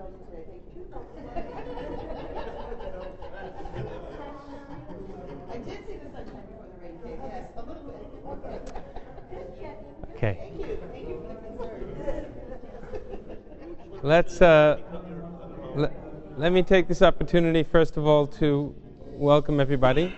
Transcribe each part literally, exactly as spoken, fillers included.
I did see the sunshine before the rain came. Yes, a little bit. Okay. Thank you. Thank you for the concern. Let's uh, le- let me take this opportunity first of all to welcome everybody.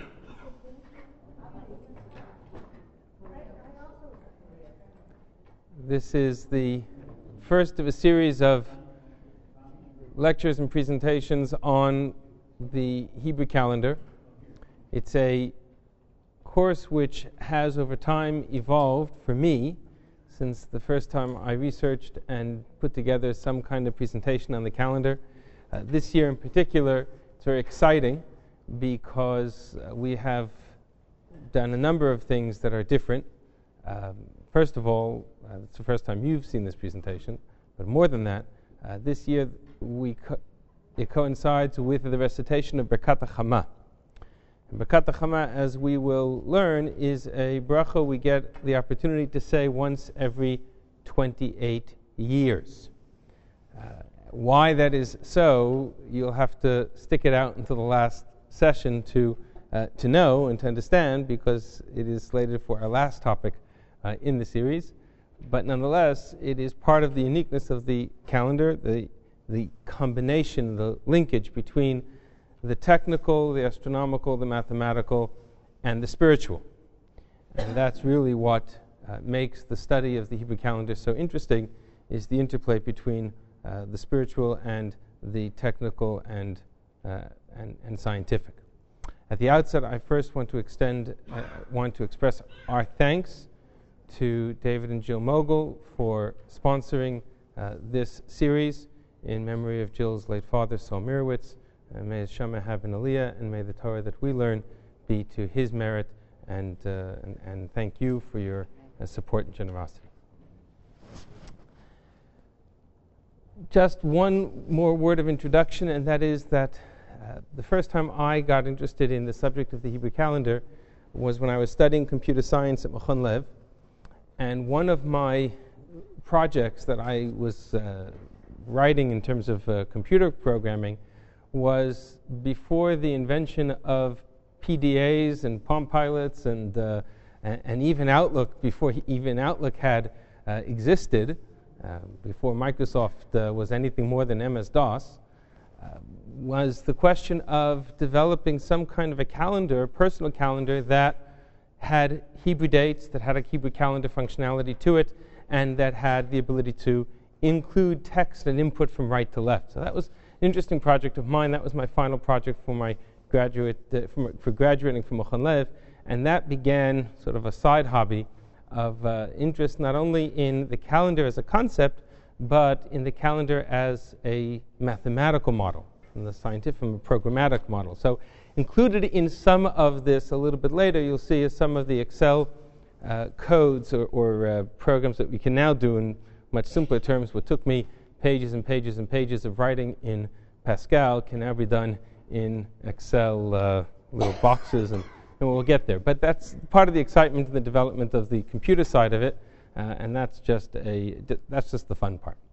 This is the first of a series of lectures and presentations on the Hebrew calendar. It's a course which has over time evolved for me since the first time I researched and put together some kind of presentation on the calendar. Uh, this year in particular, it's very exciting because uh, we have done a number of things that are different. Um, first of all, uh, it's the first time you've seen this presentation, but more than that, uh, this year we co- it coincides with the recitation of Birkat HaChama. Birkat HaChama, as we will learn, is a bracha we get the opportunity to say once every twenty-eight years. Uh, why that is so, you'll have to stick it out until the last session to uh, to know and to understand, because it is slated for our last topic uh, in the series. But nonetheless, it is part of the uniqueness of the calendar, the the combination, the linkage between the technical, the astronomical, the mathematical, and the spiritual. And that's really what uh, makes the study of the Hebrew calendar so interesting, is the interplay between uh, the spiritual and the technical and, uh, and and scientific. At the outset, I first want to extend, uh, want to express our thanks to David and Jill Mogul for sponsoring uh, this series in memory of Jill's late father, Saul Mirowitz. Uh, may his Shema have an aliyah, and may the Torah that we learn be to his merit, and uh, and, and thank you for your uh, support and generosity. Just one more word of introduction, and that is that uh, the first time I got interested in the subject of the Hebrew calendar was when I was studying computer science at Machon Lev, and one of my projects that I was uh, writing in terms of uh, computer programming was before the invention of P D As and Palm Pilots and uh, and, and even Outlook, before he, even Outlook had uh, existed, uh, before Microsoft uh, was anything more than M S DOS, uh, was the question of developing some kind of a calendar, a personal calendar that had Hebrew dates, that had a Hebrew calendar functionality to it, and that had the ability to include text and input from right to left. So that was an interesting project of mine. That was my final project for my graduate, uh, for, for graduating from Machon Lev, and that began sort of a side hobby of uh, interest not only in the calendar as a concept, but in the calendar as a mathematical model, and the scientific and programmatic model. So included in some of this a little bit later, you'll see is some of the Excel uh, codes or, or uh, programs that we can now do in much simpler terms. What took me pages and pages and pages of writing in Pascal can now be done in Excel uh, little boxes, and, and we'll get there. But that's part of the excitement and the development of the computer side of it, uh, and that's just a that's just the fun part.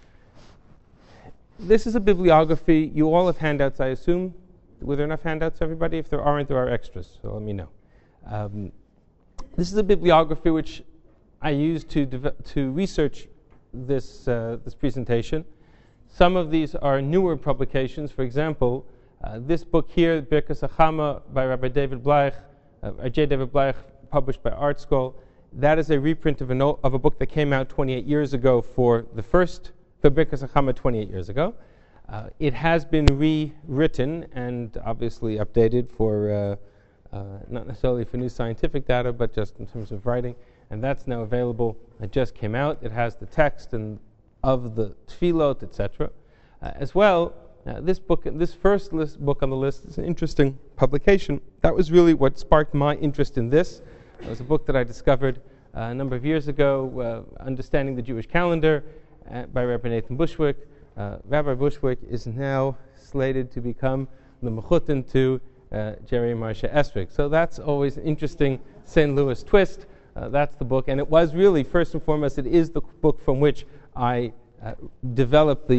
This is a bibliography. You all have handouts, I assume. Were there enough handouts, everybody? If there aren't, there are extras, so let me know. Um, this is a bibliography which I used to deve- to research this uh, this presentation. Some of these are newer publications. For example, uh, this book here, Birkas HaChama by Rabbi David Bleich, uh, J. David Bleich, published by ArtScroll. That is a reprint of, an o- of a book that came out twenty-eight years ago for the first, for Birkas HaChama twenty-eight years ago. Uh, it has been rewritten and obviously updated for, uh, uh, not necessarily for new scientific data, but just in terms of writing. And that's now available. It just came out. It has the text and of the tefillot, et cetera. Uh, as well, uh, this book, this first list book on the list, is an interesting publication. That was really what sparked my interest in this. It was a book that I discovered uh, a number of years ago, uh, Understanding the Jewish Calendar, uh, by Rabbi Nathan Bushwick. Uh, Rabbi Bushwick is now slated to become the mechutin to uh, Jerry Moshe Esrig. So that's always an interesting Saint Louis twist. Uh, that's the book, and it was really, first and foremost, it is the book from which I uh, developed the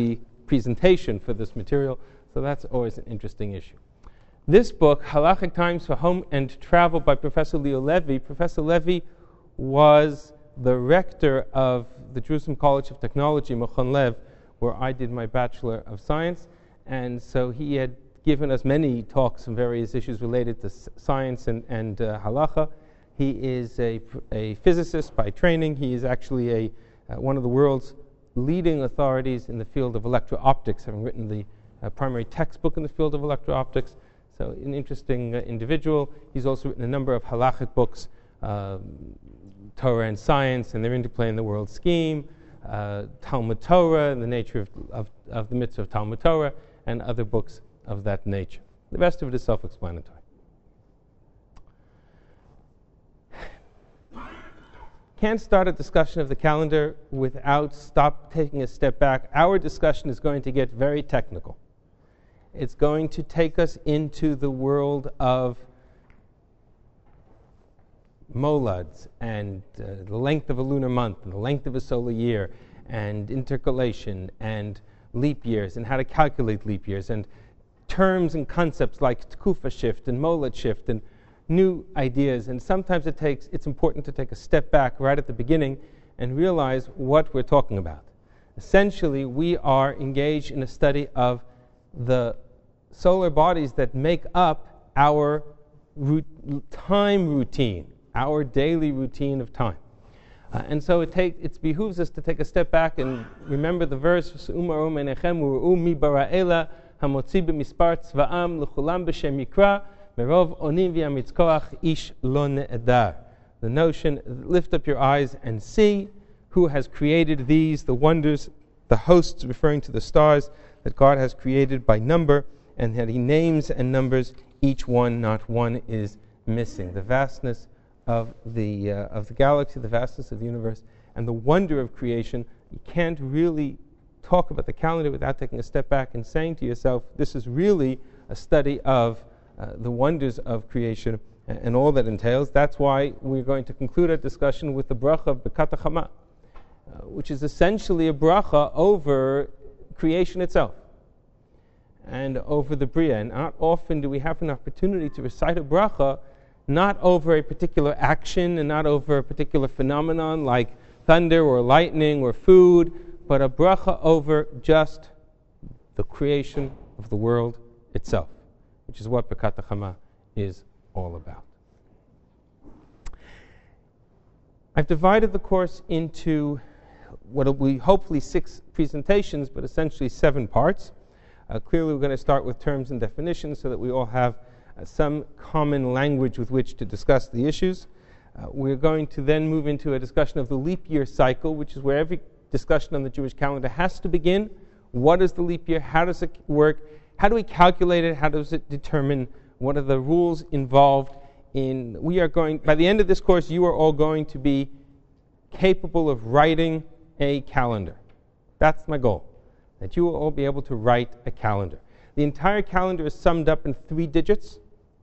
presentation for this material, so that's always an interesting issue. This book, Halachic Times for Home and Travel by Professor Leo Levy, Professor Levy was the rector of the Jerusalem College of Technology, Mechon Lev, where I did my Bachelor of Science, and so he had given us many talks on various issues related to s- science and, and uh, halacha. He is a, a physicist by training. He is actually a uh, one of the world's leading authorities in the field of electro-optics, having written the uh, primary textbook in the field of electro-optics. So an interesting uh, individual. He's also written a number of halachic books, uh, Torah and Science and their interplay in the world scheme, uh, Talmud Torah and the nature of, of, of the mitzvah of Talmud Torah, and other books of that nature. The rest of it is self-explanatory. Can't start a discussion of the calendar without stop taking a step back. Our discussion is going to get very technical. It's going to take us into the world of molads and uh, the length of a lunar month and the length of a solar year and intercalation and leap years and how to calculate leap years and terms and concepts like tkufa shift and molad shift and new ideas. And sometimes it takes, it's important to take a step back right at the beginning and realize what we're talking about. Essentially, we are engaged in a study of the solar bodies that make up our root, time routine, our daily routine of time. Uh, and so it, take, it behooves us to take a step back and remember the verse, "Umaru menechem u'ru mi bara'ela hamotzi b'mispar tzva'am l'chulam b'shem yikra merov onim v'yamitzkoach ish lo ne'edar." The notion, lift up your eyes and see who has created these, the wonders, the hosts, referring to the stars that God has created by number, and that he names and numbers each one, not one is missing. The vastness of the uh, of the galaxy, the vastness of the universe, and the wonder of creation. You can't really talk about the calendar without taking a step back and saying to yourself, this is really a study of uh, the wonders of creation and, and all that entails. That's why we're going to conclude our discussion with the bracha of Bekat HaChama, uh, which is essentially a bracha over creation itself and over the Bria. And not often do we have an opportunity to recite a bracha not over a particular action and not over a particular phenomenon like thunder or lightning or food, but a bracha over just the creation of the world itself, which is what Bekat HaChama is all about. I've divided the course into what will be hopefully six presentations, but essentially seven parts. Uh, clearly we're going to start with terms and definitions so that we all have Uh, some common language with which to discuss the issues. Uh, we're going to then move into a discussion of the leap year cycle, which is where every discussion on the Jewish calendar has to begin. What is the leap year? How does it work? How do we calculate it? How does it determine? What are the rules involved in? We are going, by the end of this course, you are all going to be capable of writing a calendar. That's my goal, that you will all be able to write a calendar. The entire calendar is summed up in three digits.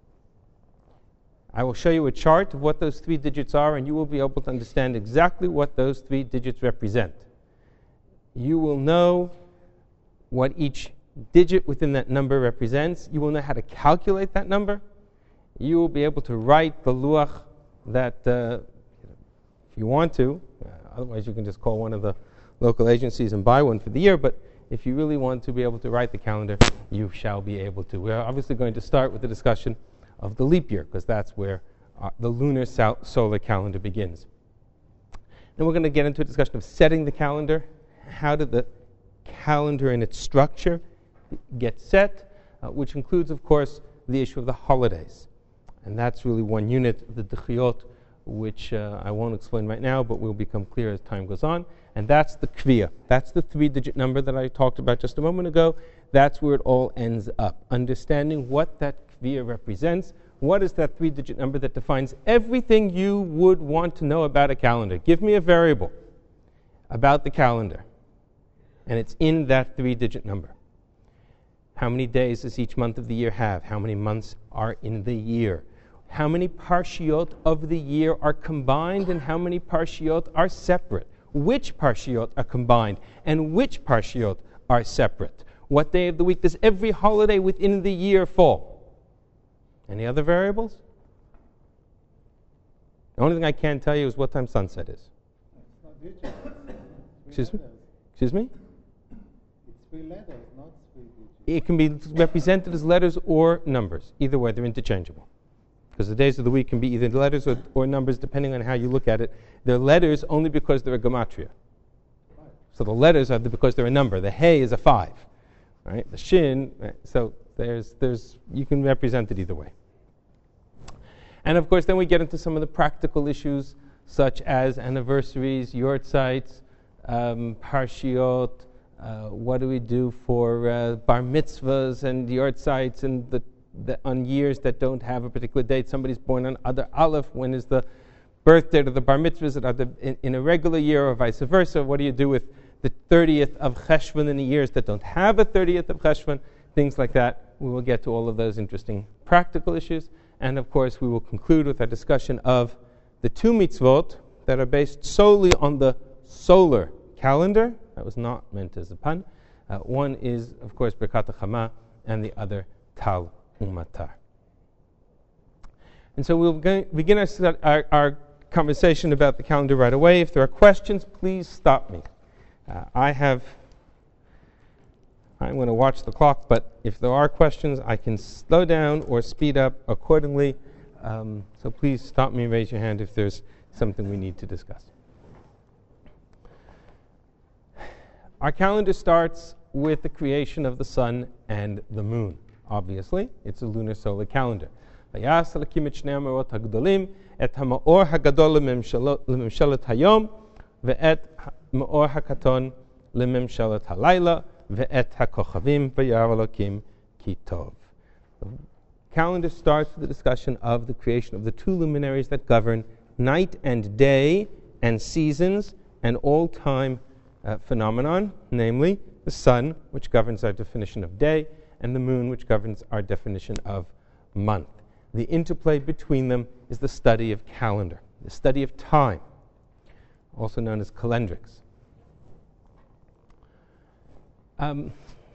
I will show you a chart of what those three digits are, and you will be able to understand exactly what those three digits represent. You will know what each digit within that number represents. You will know how to calculate that number. You will be able to write the luach that, uh, if you want to, uh, otherwise you can just call one of the local agencies and buy one for the year, but if you really want to be able to write the calendar, you shall be able to. We're obviously going to start with the discussion of the leap year, because that's where uh, the lunar sol- solar calendar begins. Then we're going to get into a discussion of setting the calendar. How did the calendar and its structure get set, uh, which includes, of course, the issue of the holidays. And that's really one unit of the Dechiyot, which uh, I won't explain right now, but will become clear as time goes on. And that's the Kviya. That's the three-digit number that I talked about just a moment ago. That's where it all ends up. Understanding what that Kviya represents. What is that three-digit number that defines everything you would want to know about a calendar? Give me a variable about the calendar, and it's in that three-digit number. How many days does each month of the year have? How many months are in the year? How many parshiot of the year are combined, and how many parshiot are separate? Which parshiot are combined, and which parshiot are separate. What day of the week does every holiday within the year fall? Any other variables? The only thing I can tell you is what time sunset is. Excuse me? Excuse me? It's three letters, not three digits. It can be represented as letters or numbers. Either way, they're interchangeable. Because the days of the week can be either letters or, or numbers, depending on how you look at it. They're letters only because they're a gematria. So the letters are the, because they're a number. The hey is a five, right? The shin. Right? So there's there's you can represent it either way. And of course, then we get into some of the practical issues, such as anniversaries, yortzites, um, parshiot. Uh, what do we do for uh, bar mitzvahs and yortzites, and the, the on years that don't have a particular date? Somebody's born on Adar Aleph. When is the birth date of the bar mitzvahs that are the, in, in a regular year, or vice versa? What do you do with the thirtieth of Cheshvan in the years that don't have a thirtieth of Cheshvan? Things like that. We will get to all of those interesting practical issues. And of course, we will conclude with a discussion of the two mitzvot that are based solely on the solar calendar. That was not meant as a pun. Uh, one is, of course, Birkat HaChama, and the other Tal Umatar. And so we'll go- begin our, our, our conversation about the calendar right away. If there are questions, please stop me. Uh, I have, I'm going to watch the clock, but if there are questions, I can slow down or speed up accordingly. Um, so please stop me and raise your hand if there's something we need to discuss. Our calendar starts with the creation of the sun and the moon. Obviously, it's a lunar solar calendar. ויעש אלוקים את שני המאורות הגדולים, את המאור הגדול לממשלת היום, ואת המאור הקטון לממשלת הלילה, ואת הכוכבים וירא אלוקים כי טוב. The calendar starts with the discussion of the creation of the two luminaries that govern night and day and seasons and all time uh, phenomenon, namely the sun, which governs our definition of day, and the moon, which governs our definition of month. The interplay between them is the study of calendar, the study of time, also known as calendrics. Um,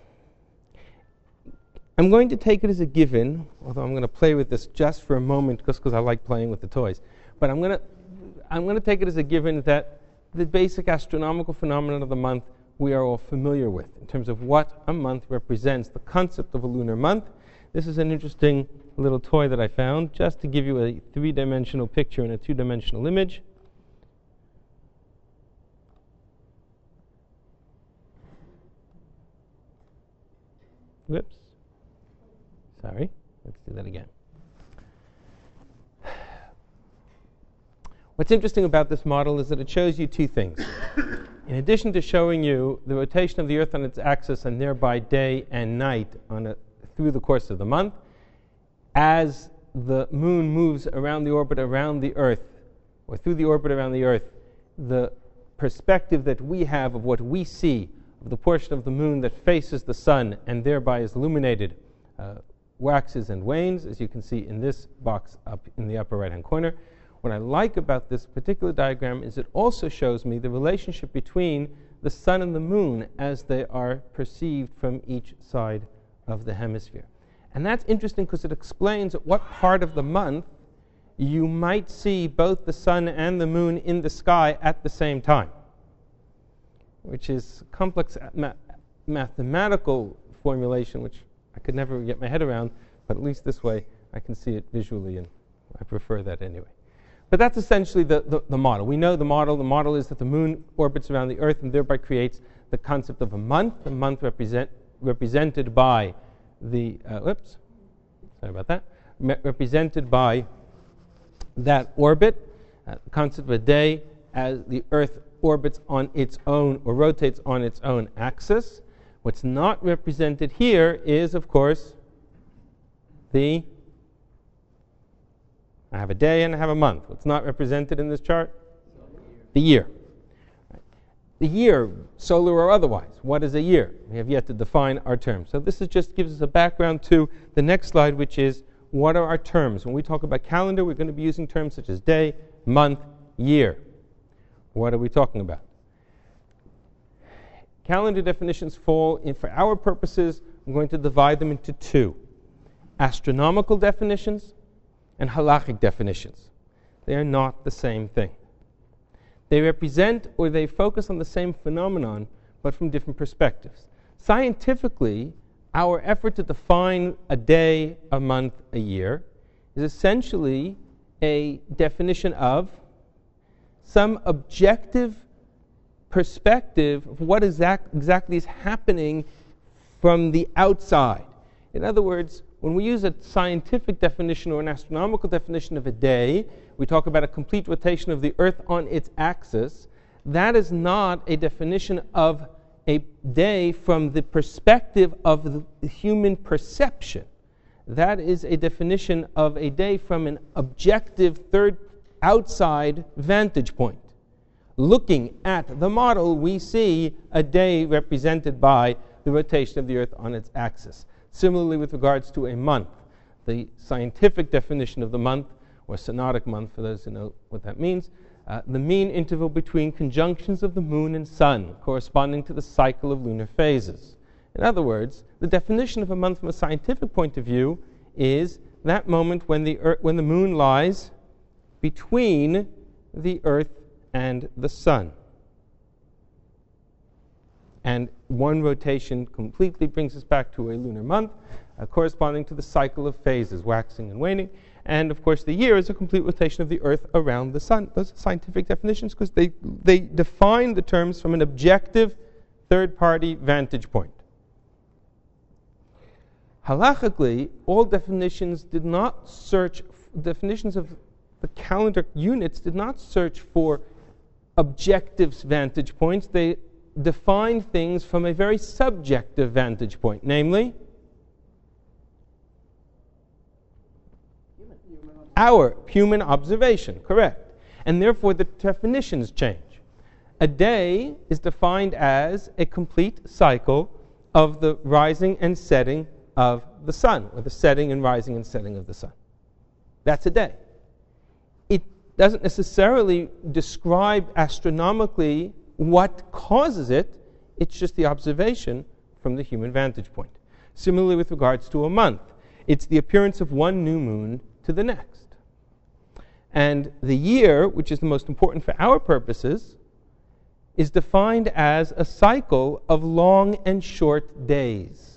I'm going to take it as a given, although I'm going to play with this just for a moment, just because I like playing with the toys. But I'm going to I'm going to take it as a given that the basic astronomical phenomenon of the month we are all familiar with in terms of what a month represents, the concept of a lunar month. This is an interesting little toy that I found just to give you a three-dimensional picture and a two-dimensional image. Whoops. Sorry. Let's do that again. What's interesting about this model is that it shows you two things. In addition to showing you the rotation of the Earth on its axis and thereby day and night on a, through the course of the month, as the moon moves around the orbit around the Earth, or through the orbit around the Earth, the perspective that we have of what we see, of the portion of the moon that faces the sun and thereby is illuminated, uh, waxes and wanes, as you can see in this box up in the upper right-hand corner. What I like about this particular diagram is it also shows me the relationship between the sun and the moon as they are perceived from each side of the hemisphere. And that's interesting because it explains at what part of the month you might see both the sun and the moon in the sky at the same time, which is a complex ma- mathematical formulation which I could never get my head around, but at least this way I can see it visually, and I prefer that anyway. But that's essentially the, the, the model. We know the model. The model is that the moon orbits around the Earth and thereby creates the concept of a month, a month represent, represented by the, uh, whoops, sorry about that, me- represented by that orbit, uh, the concept of a day as the Earth orbits on its own or rotates on its own axis. What's not represented here is, of course, the I have a day and I have a month. What's not represented in this chart? The year. The year, solar or otherwise. What is a year? We have yet to define our terms. So this is just gives us a background to the next slide, which is what are our terms? When we talk about calendar, we're going to be using terms such as day, month, year. What are we talking about? calendar definitions fall in, for our purposes, I'm going to divide them into two: astronomical definitions and halachic definitions. They are not the same thing. They represent or they focus on the same phenomenon, but from different perspectives. Scientifically, our effort to define a day, a month, a year is essentially a definition of some objective perspective of what exact, exactly is happening from the outside. In other words, when we use a scientific definition or an astronomical definition of a day, we talk about a complete rotation of the Earth on its axis. That is not a definition of a day from the perspective of the human perception. That is a definition of a day from an objective third outside vantage point. Looking at the model, we see a day represented by the rotation of the Earth on its axis. Similarly, with regards to a month, the scientific definition of the month, or synodic month for those who know what that means, uh, the mean interval between conjunctions of the moon and sun, corresponding to the cycle of lunar phases. In other words, the definition of a month from a scientific point of view is that moment when the earth, when the moon lies between the Earth and the sun. And one rotation completely brings us back to a lunar month, uh, corresponding to the cycle of phases, waxing and waning. And, of course, the year is a complete rotation of the Earth around the sun. Those are scientific definitions because they, they define the terms from an objective, third-party vantage point. Halachically, all definitions did not search, definitions of the calendar units did not search for objective vantage points. They define things from a very subjective vantage point, namely human. Our human observation, correct. And therefore the definitions change. A day is defined as a complete cycle of the rising and setting of the sun, or the setting and rising and setting of the sun. That's a day. It doesn't necessarily describe astronomically what causes it. It's just the observation from the human vantage point. Similarly with regards to a month, it's the appearance of one new moon to the next. And the year, which is the most important for our purposes, is defined as a cycle of long and short days.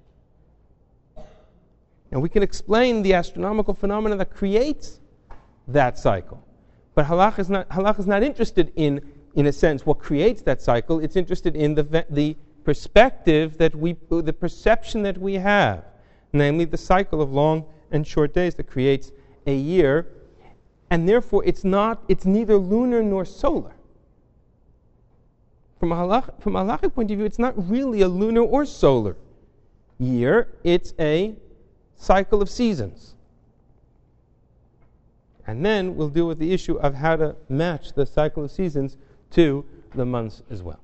Now we can explain the astronomical phenomena that creates that cycle. But halakha is not, halakha is not interested in, in a sense, what creates that cycle. It's interested in the, the perspective that we, the perception that we have, namely the cycle of long and short days that creates a year. And therefore, it's not, it's neither lunar nor solar. From a halakha, from a halakhic point of view, it's not really a lunar or solar year. It's a cycle of seasons. And then we'll deal with the issue of how to match the cycle of seasons to the months as well.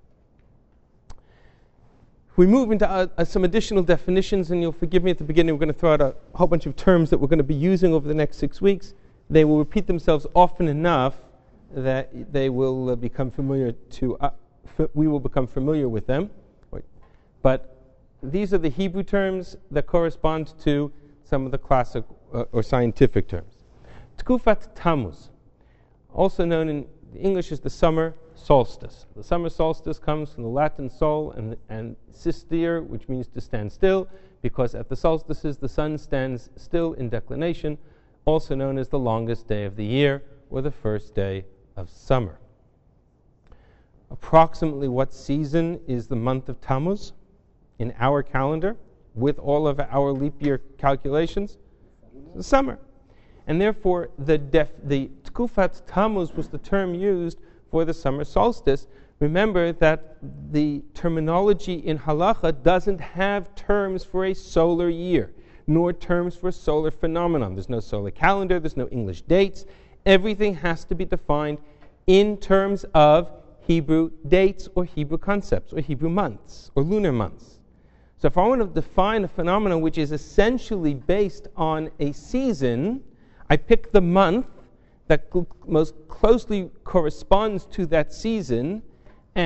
We move into uh, uh, some additional definitions, and you'll forgive me at the beginning, we're going to throw out a whole bunch of terms that we're going to be using over the next six weeks. They will repeat themselves often enough that they will uh, become familiar to, uh, f- we will become familiar with them. But these are the Hebrew terms that correspond to some of the classic uh, or scientific terms. Tkufat Tammuz, also known in English as the summer solstice. The summer solstice comes from the Latin sol and, and sistere, which means to stand still, because at the solstices the sun stands still in declination, also known as the longest day of the year or the first day of summer. Approximately what season is the month of Tammuz in our calendar with all of our leap year calculations? The summer. And therefore, the, def, the Tkufat Tammuz was the term used for the summer solstice. Remember that the terminology in halacha doesn't have terms for a solar year, nor terms for a solar phenomenon. There's no solar calendar, there's no English dates. Everything has to be defined in terms of Hebrew dates or Hebrew concepts or Hebrew months or lunar months. So if I want to define a phenomenon which is essentially based on a season, I pick the month that cl- most closely corresponds to that season and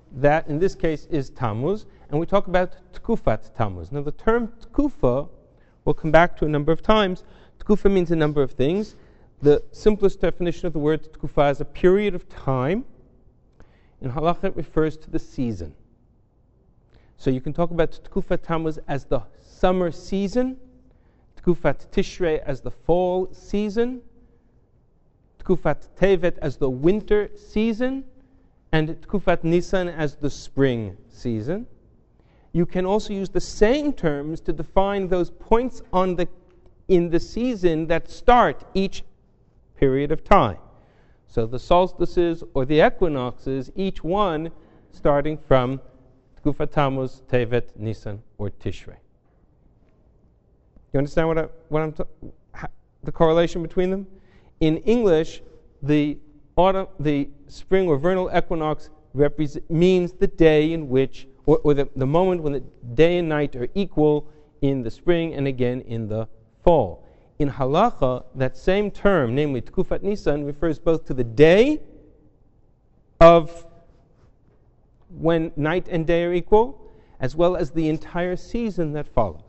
that in this case is Tammuz, and we talk about Tkufat Tammuz. Now the term Tkufa we'll come back to a number of times. Tkufa means a number of things. The simplest definition of the word Tkufa is a period of time. In Halakha it refers to the season. So you can talk about Tkufat Tammuz as the summer season, Tkufat Tishrei as the fall season, Tkufat Tevet as the winter season, and Tkufat Nisan as the spring season. You can also use the same terms to define those points on the in the season that start each period of time. So the solstices or the equinoxes, each one starting from Tkufat Tammuz, Tevet, Nisan, or Tishrei. You understand what, I, what I'm ta- the correlation between them? In English, the autumn, the spring or vernal equinox represent, means the day in which, or, or the, the moment when the day and night are equal in the spring and again in the fall. In Halacha, that same term, namely Tkufat Nisan, refers both to the day of when night and day are equal, as well as the entire season that follows.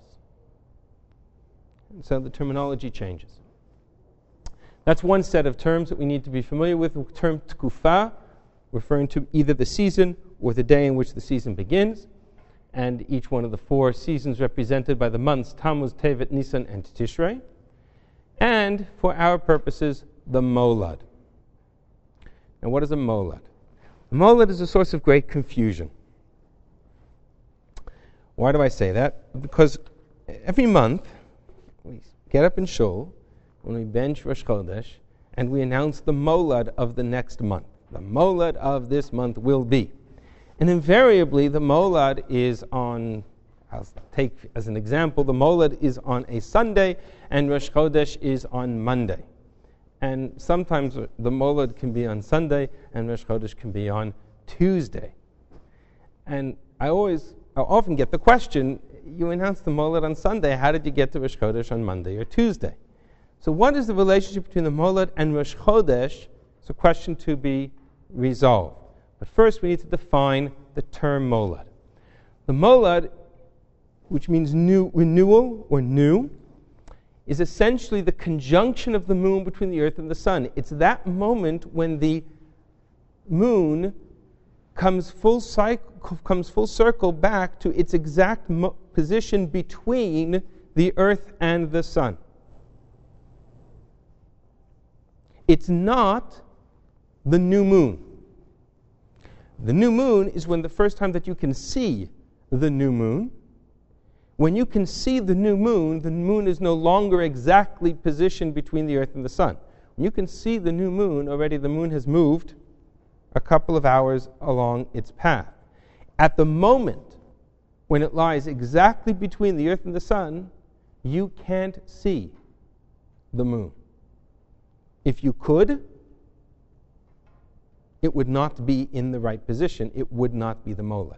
And so the terminology changes. That's one set of terms that we need to be familiar with. The term Tkufa, referring to either the season or the day in which the season begins, and each one of the four seasons represented by the months Tammuz, Tevet, Nisan, and Tishrei. And, for our purposes, the Molad. Now, what is a Molad? A Molad is a source of great confusion. Why do I say that? Because every month, we get up in Shul, when we bench Rosh Chodesh, and we announce the Molad of the next month. The Molad of this month will be. And invariably, the Molad is on, I'll take as an example, the Molad is on a Sunday, and Rosh Chodesh is on Monday. And sometimes the Molad can be on Sunday, and Rosh Chodesh can be on Tuesday. And I always, I often get the question, you announced the Molad on Sunday, how did you get to Rosh Chodesh on Monday or Tuesday? So what is the relationship between the Molad and Rosh Chodesh? It's a question to be resolved. But first we need to define the term Molad. The Molad, which means new renewal or new, is essentially the conjunction of the moon between the earth and the sun. It's that moment when the moon comes full cycle, comes full circle back to its exact mo- position between the earth and the sun. It's not the new moon. The new moon is when the first time that you can see the new moon. When you can see the new moon, the moon is no longer exactly positioned between the earth and the sun. When you can see the new moon, already the moon has moved a couple of hours along its path. At the moment when it lies exactly between the earth and the sun, you can't see the moon. If you could, it would not be in the right position. It would not be the Molad.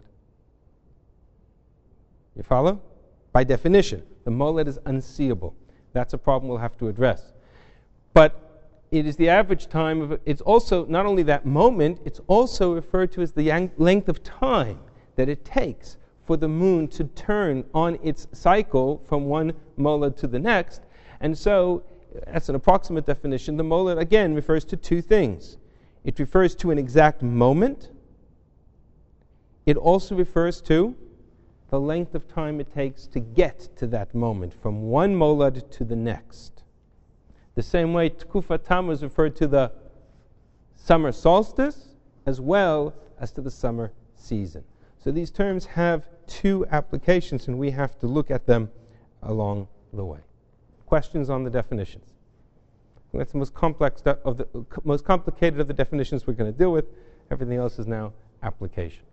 You follow? By definition, the Molad is unseeable. That's a problem we'll have to address. But it is the average time of, it's also not only that moment, it's also referred to as the yang- length of time that it takes for the moon to turn on its cycle from one Molad to the next. And so, that's an approximate definition. The Molad, again, refers to two things. It refers to an exact moment. It also refers to the length of time it takes to get to that moment, from one Molad to the next. The same way Tkufat Tammuz referred to the summer solstice as well as to the summer season. So these terms have two applications, and we have to look at them along the way. Questions on the definitions? That's the most complex of the most complicated of the definitions we're going to deal with. Everything else is now application.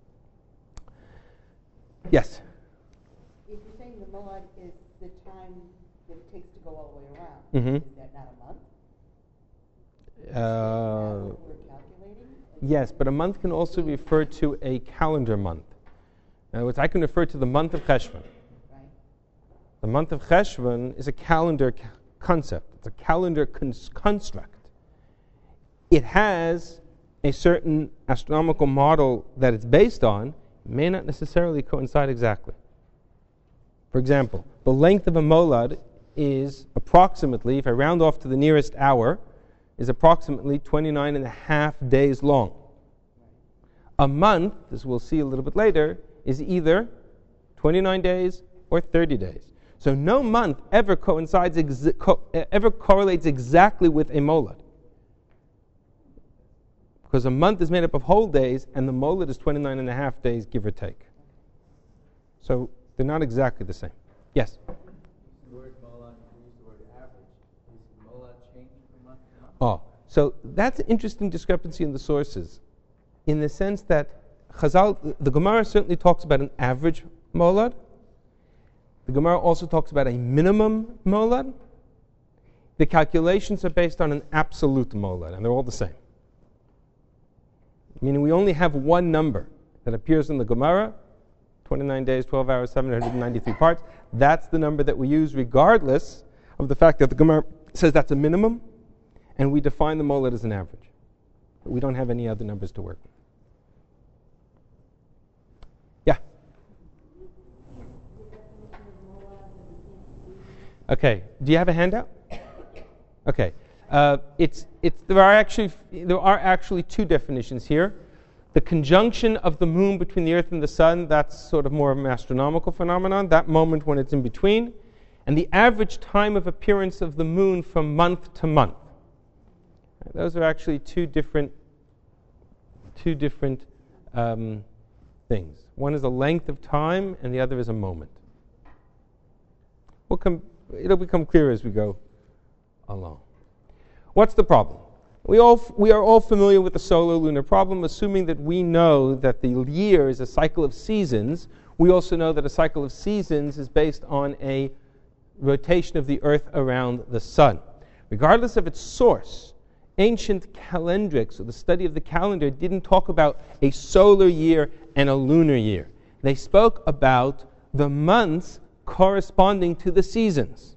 Yes? If you're saying the Molad is the time that it takes to go all the way around, Mm-hmm. is that not a month? Is Uh, that what we're calculating? yes, but a month can also refer to a calendar month. In other words, I can refer to the month of Cheshvan. Right? The month of Cheshvan is a calendar ca- concept. It's a calendar cons- construct. It has a certain astronomical model that it's based on may not necessarily coincide exactly. For example, the length of a molad is approximately, if I round off to the nearest hour, is approximately twenty-nine and a half days long. A month, as we'll see a little bit later, is either twenty-nine days or thirty days. So no month ever coincides, exa- co- ever correlates exactly with a molad. Because a month is made up of whole days, and the molad is twenty-nine and a half days, give or take. So they're not exactly the same. Yes? The word molad, you use the word average. Does molad change from month to month? Oh, so that's an interesting discrepancy in the sources, in the sense that Chazal, the Gemara certainly talks about an average molad. The Gemara also talks about a minimum molad. The calculations are based on an absolute molad, and they're all the same. Meaning we only have one number that appears in the Gemara, twenty-nine days, twelve hours, seven hundred ninety-three parts. That's the number that we use regardless of the fact that the Gemara says that's a minimum, and we define the molad as an average. But we don't have any other numbers to work with. Yeah? Okay. Do you have a handout? Okay. Uh, it's it's there are actually there are actually two definitions here. The conjunction of the moon between the earth and the sun, that's sort of more of an astronomical phenomenon, that moment when it's in between, and the average time of appearance of the moon from month to month. Those are actually two different two different um, things. One is a length of time, and the other is a moment. We'll come, it'll become clearer as we go along. What's the problem? We all we are all familiar with the solar-lunar problem, assuming that we know that the year is a cycle of seasons. We also know that a cycle of seasons is based on a rotation of the earth around the sun. Regardless of its source, ancient calendrics, or the study of the calendar, didn't talk about a solar year and a lunar year. They spoke about the months corresponding to the seasons.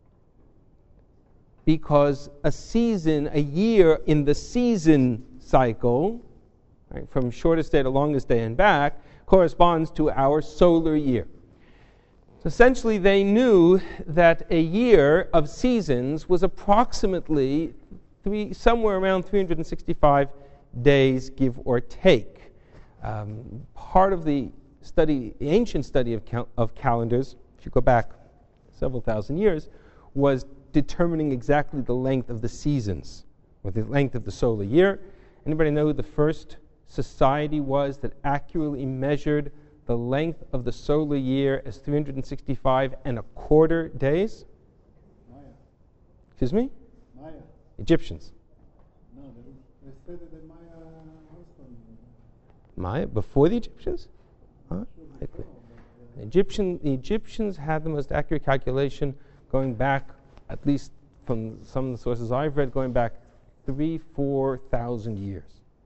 Because a season, a year in the season cycle, right, from shortest day to longest day and back, corresponds to our solar year. So essentially, they knew that a year of seasons was approximately three, somewhere around three hundred sixty-five days, give or take. Um, part of the study, the ancient study of, cal- of calendars, if you go back several thousand years, was determining exactly the length of the seasons, or the length of the solar year. Anybody know who the first society was that accurately measured the length of the solar year as three hundred sixty-five and a quarter days? Maya. Excuse me? Maya. Egyptians. No, they, they said that the Maya was from Maya? Before the Egyptians? Huh? Likely. The Egyptian, the Egyptians had the most accurate calculation going back, at least from some of the sources I've read, going back three, four thousand years.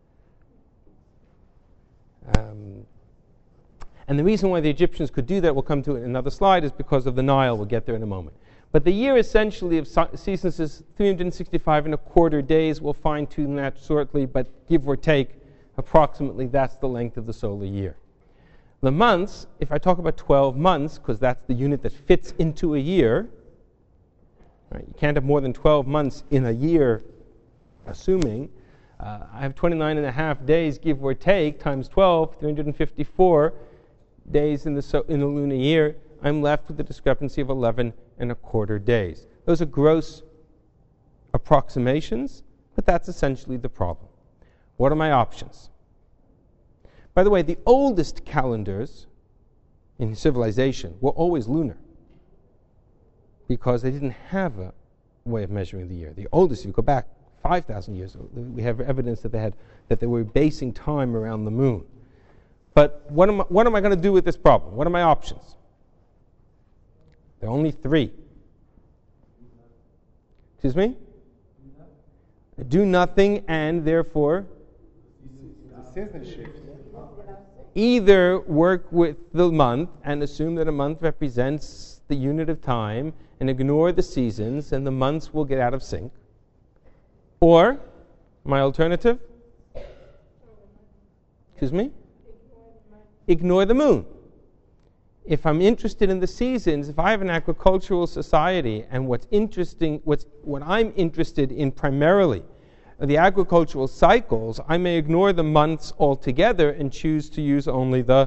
Um, and the reason why the Egyptians could do that, we'll come to it in another slide, is because of the Nile. We'll get there in a moment. But the year essentially of seasons is three hundred sixty-five and a quarter days. We'll fine tune that shortly, but give or take, approximately that's the length of the solar year. The months, if I talk about twelve months, because that's the unit that fits into a year, right, you can't have more than twelve months in a year, assuming. Uh, I have twenty-nine and a half days, give or take, times twelve, three hundred fifty-four days in the, so, in the lunar year. I'm left with a discrepancy of eleven and a quarter days. Those are gross approximations, but that's essentially the problem. What are my options? By the way, the oldest calendars in civilization were always lunar, because they didn't have a way of measuring the year. The oldest, if you go back five thousand years, we have evidence that they had that they were basing time around the moon. But what am I, what am I going to do with this problem? What are my options? There are only three. Excuse me? Do nothing, and therefore the season shift. either work with the month and assume that a month represents the unit of time and ignore the seasons, and the months will get out of sync. Or, my alternative, Excuse me? Ignore the moon. If I'm interested in the seasons, if I have an agricultural society and what's interesting, what's, what I'm interested in primarily are the agricultural cycles, I may ignore the months altogether and choose to use only the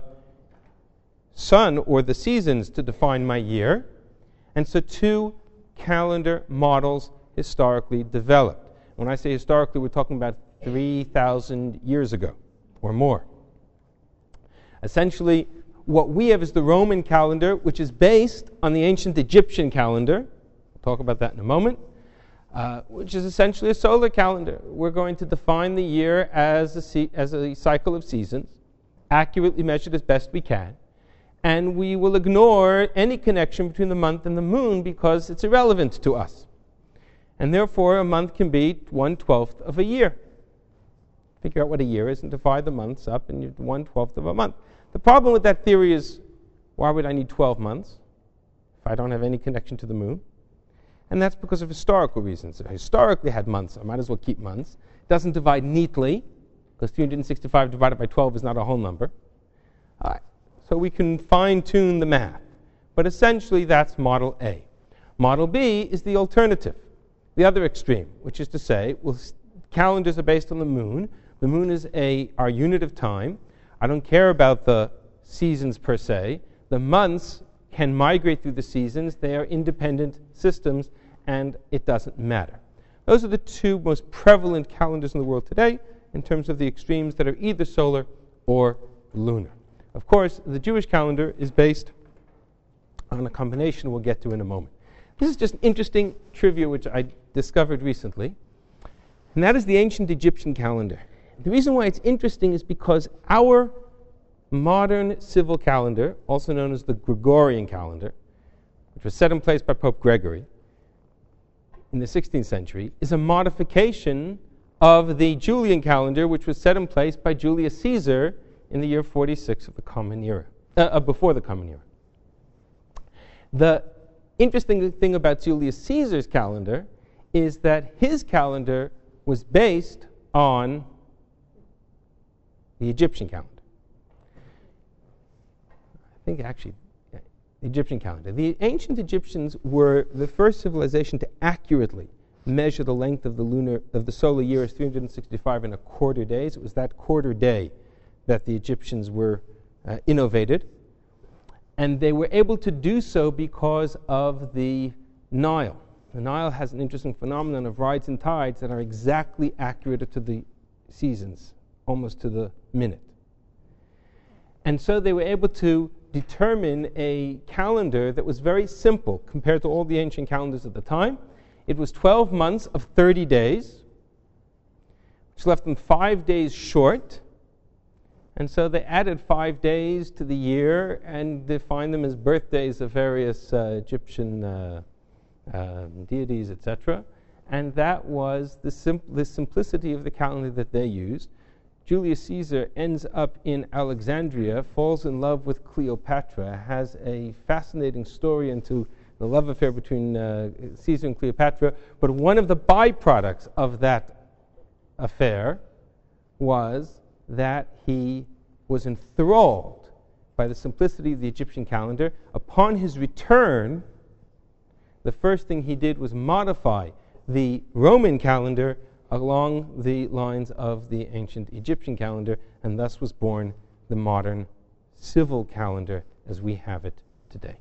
sun or the seasons to define my year. And so two calendar models historically developed. When I say historically, we're talking about three thousand years ago or more. Essentially, what we have is the Roman calendar, which is based on the ancient Egyptian calendar. We'll talk about that in a moment, uh, which is essentially a solar calendar. We're going to define the year as a, se- as a cycle of seasons, accurately measured as best we can, and we will ignore any connection between the month and the moon because it's irrelevant to us. And therefore, a month can be one-twelfth of a year. Figure out what a year is and divide the months up, and you're one-twelfth of a month. The problem with that theory is, why would I need twelve months if I don't have any connection to the moon? And that's because of historical reasons. If I historically had months, I might as well keep months. It doesn't divide neatly, because three hundred sixty-five divided by twelve is not a whole number. All right. So we can fine-tune the math. But essentially, that's model A. Model B is the alternative, the other extreme, which is to say, well, calendars are based on the moon. The moon is a our unit of time. I don't care about the seasons per se. The months can migrate through the seasons. They are independent systems, and it doesn't matter. Those are the two most prevalent calendars in the world today in terms of the extremes that are either solar or lunar. Of course, the Jewish calendar is based on a combination we'll get to in a moment. This is just interesting trivia which I discovered recently, and that is the ancient Egyptian calendar. The reason why it's interesting is because our modern civil calendar, also known as the Gregorian calendar, which was set in place by Pope Gregory in the sixteenth century, is a modification of the Julian calendar, which was set in place by Julius Caesar in the year forty-six of the Common Era, uh, uh, before the Common Era. The interesting thing about Julius Caesar's calendar is that his calendar was based on the Egyptian calendar. I think actually, yeah, the Egyptian calendar. The ancient Egyptians were the first civilization to accurately measure the length of the lunar of the solar year as three hundred sixty-five and a quarter days. It was that quarter day that the Egyptians were uh, innovated, and they were able to do so because of the Nile. The Nile has an interesting phenomenon of rides and tides that are exactly accurate to the seasons, almost to the minute. And so they were able to determine a calendar that was very simple compared to all the ancient calendars at the time. It was twelve months of thirty days, which left them five days short. And so they added five days to the year and defined them as birthdays of various uh, Egyptian uh, uh, deities, et cetera. And that was the, sim- the simplicity of the calendar that they used. Julius Caesar ends up in Alexandria, falls in love with Cleopatra, has a fascinating story into the love affair between uh, Caesar and Cleopatra. But one of the byproducts of that affair was that he was enthralled by the simplicity of the Egyptian calendar. Upon his return, the first thing he did was modify the Roman calendar along the lines of the ancient Egyptian calendar, and thus was born the modern civil calendar as we have it today.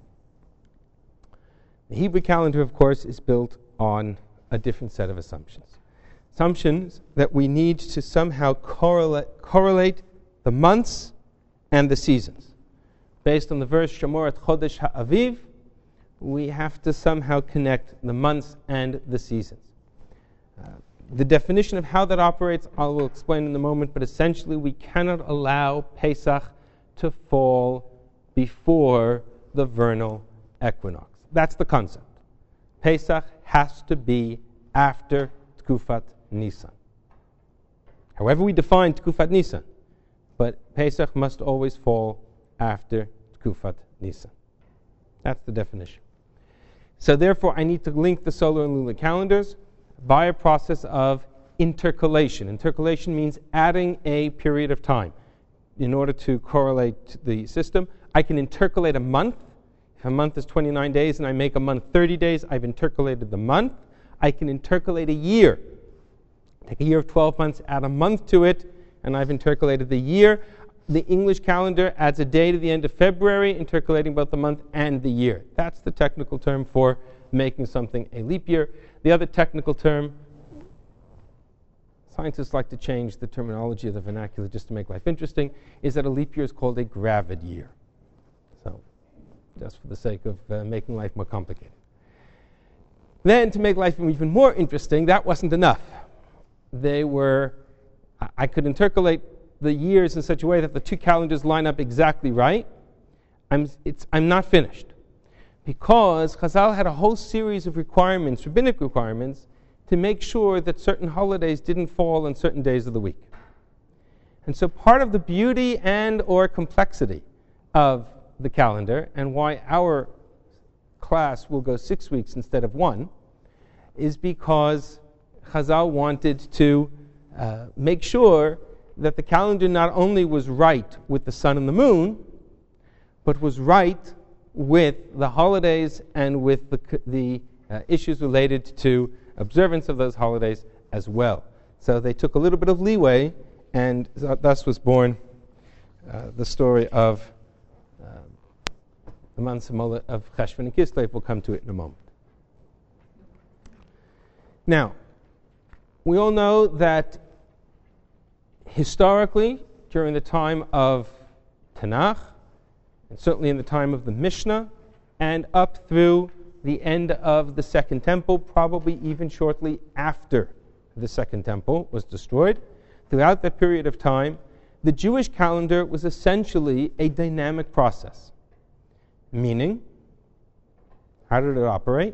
The Hebrew calendar, of course, is built on a different set of assumptions. Assumptions that we need to somehow correlate, correlate the months and the seasons. Based on the verse, Shamor et Chodesh HaAviv, we have to somehow connect the months and the seasons. Uh, the definition of how that operates, I will explain in a moment, but essentially we cannot allow Pesach to fall before the vernal equinox. That's the concept. Pesach has to be after Tkufat Nisan. However we define Tkufat Nisan, but Pesach must always fall after Tkufat Nisan. That's the definition. So therefore, I need to link the solar and lunar calendars by a process of intercalation. Intercalation means adding a period of time. in order to correlate the system. I can intercalate a month. If a month is twenty-nine days and I make a month thirty days, I've intercalated the month. I can intercalate a year. Take a year of twelve months, add a month to it, and I've intercalated the year. The English calendar adds a day to the end of February, intercalating both the month and the year. That's the technical term for making something a leap year. The other technical term, scientists like to change the terminology of the vernacular just to make life interesting, is that a leap year is called a gravid year. So, just for the sake of uh, making life more complicated. Then, to make life even more interesting, that wasn't enough. They were, I could intercalate the years in such a way that the two calendars line up exactly right. I'm, it's, I'm not finished. Because Chazal had a whole series of requirements, rabbinic requirements, to make sure that certain holidays didn't fall on certain days of the week. And so part of the beauty and or complexity of the calendar, and why our class will go six weeks instead of one, is because Chazal wanted to uh, make sure that the calendar not only was right with the sun and the moon, but was right with the holidays and with the, the uh, issues related to observance of those holidays as well. So they took a little bit of leeway, and thus was born uh, the story of uh, the months of Cheshvan and Kislev. We'll come to it in a moment. Now, we all know that historically, during the time of Tanakh, and certainly in the time of the Mishnah, and up through the end of the Second Temple, probably even shortly after the Second Temple was destroyed, throughout that period of time, the Jewish calendar was essentially a dynamic process. Meaning, how did it operate?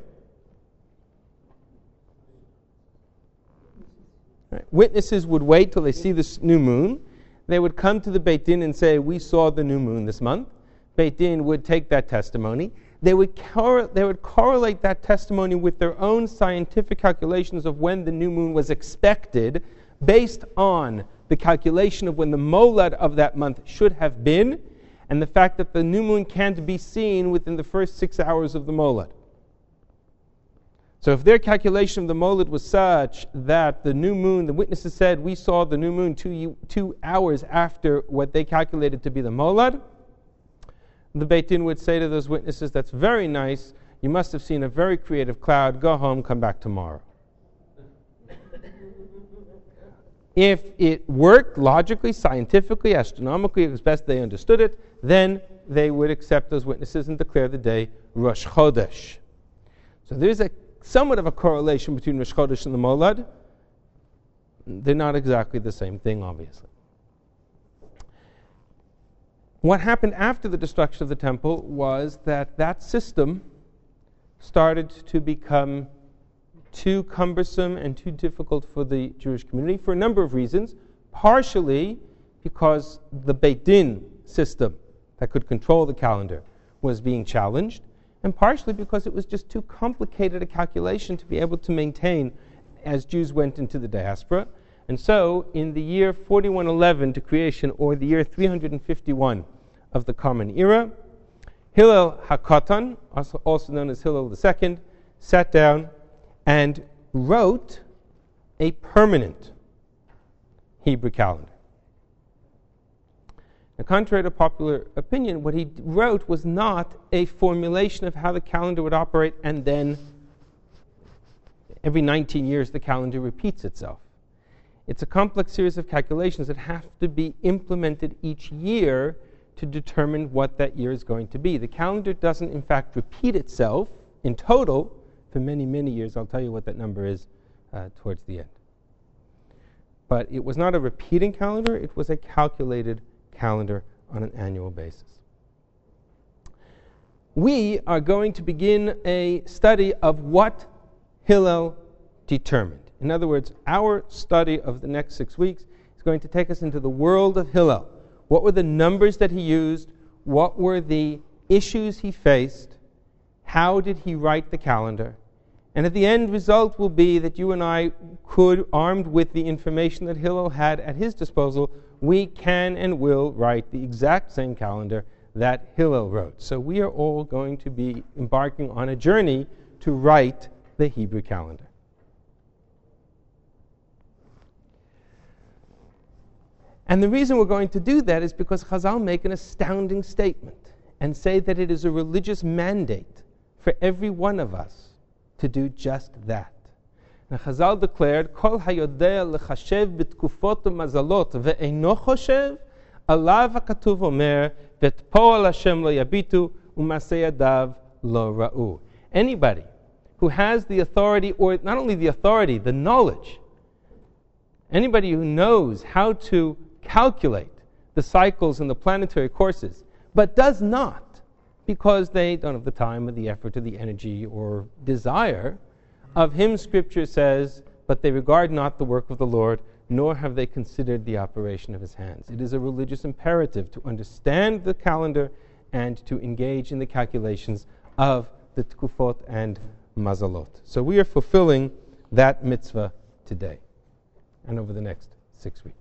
Right. Witnesses would wait till they see this new moon. They would come to the Beit Din and say, we saw the new moon this month. Beit Din would take that testimony. They would, cor- they would correlate that testimony with their own scientific calculations of when the new moon was expected, based on the calculation of when the molad of that month should have been, and the fact that the new moon can't be seen within the first six hours of the molad. So if their calculation of the molad was such that the new moon, the witnesses said, we saw the new moon two, two hours after what they calculated to be the molad, the Beit Din would say to those witnesses, that's very nice, you must have seen a very creative cloud, go home, come back tomorrow. If it worked logically, scientifically, astronomically, as best they understood it, then they would accept those witnesses and declare the day Rosh Chodesh. So there's a somewhat of a correlation between Rosh Chodesh and the Molad. They're not exactly the same thing, obviously. What happened after the destruction of the temple was that that system started to become too cumbersome and too difficult for the Jewish community for a number of reasons, partially because the Beit Din system that could control the calendar was being challenged, and partially because it was just too complicated a calculation to be able to maintain as Jews went into the diaspora. And so, in the year forty-one eleven to creation, or the year three hundred fifty-one of the Common Era, Hillel HaKatan, also, also known as Hillel the Second, sat down and wrote a permanent Hebrew calendar. Now, contrary to popular opinion, what he wrote was not a formulation of how the calendar would operate, and then every nineteen years the calendar repeats itself. It's a complex series of calculations that have to be implemented each year to determine what that year is going to be. The calendar doesn't, in fact, repeat itself in total for many, many years. I'll tell you what that number is uh, towards the end. But it was not a repeating calendar, it was a calculated calendar on an annual basis. We are going to begin a study of what Hillel determined. In other words, our study of the next six weeks is going to take us into the world of Hillel. What were the numbers that he used? What were the issues he faced? How did he write the calendar? And at the end result will be that you and I could, armed with the information that Hillel had at his disposal, we can and will write the exact same calendar that Hillel wrote. So we are all going to be embarking on a journey to write the Hebrew calendar. And the reason we're going to do that is because Chazal make an astounding statement and say that it is a religious mandate for every one of us to do just that. And Chazal declared, Kol hayodea lechashev b'tkufot u'mazalot ve'eino choshev, alav hakatuv omer, v'tpo'al Hashem lo yabitu, u'masei yadav lo ra'u. Anybody who has the authority, or not only the authority, the knowledge, anybody who knows how to calculate the cycles and the planetary courses, but does not, because they don't have the time or the effort or the energy or desire, of him Scripture says, but they regard not the work of the Lord, nor have they considered the operation of his hands. It is a religious imperative to understand the calendar and to engage in the calculations of the Tkufot and Mazalot. So we are fulfilling that mitzvah today and over the next six weeks.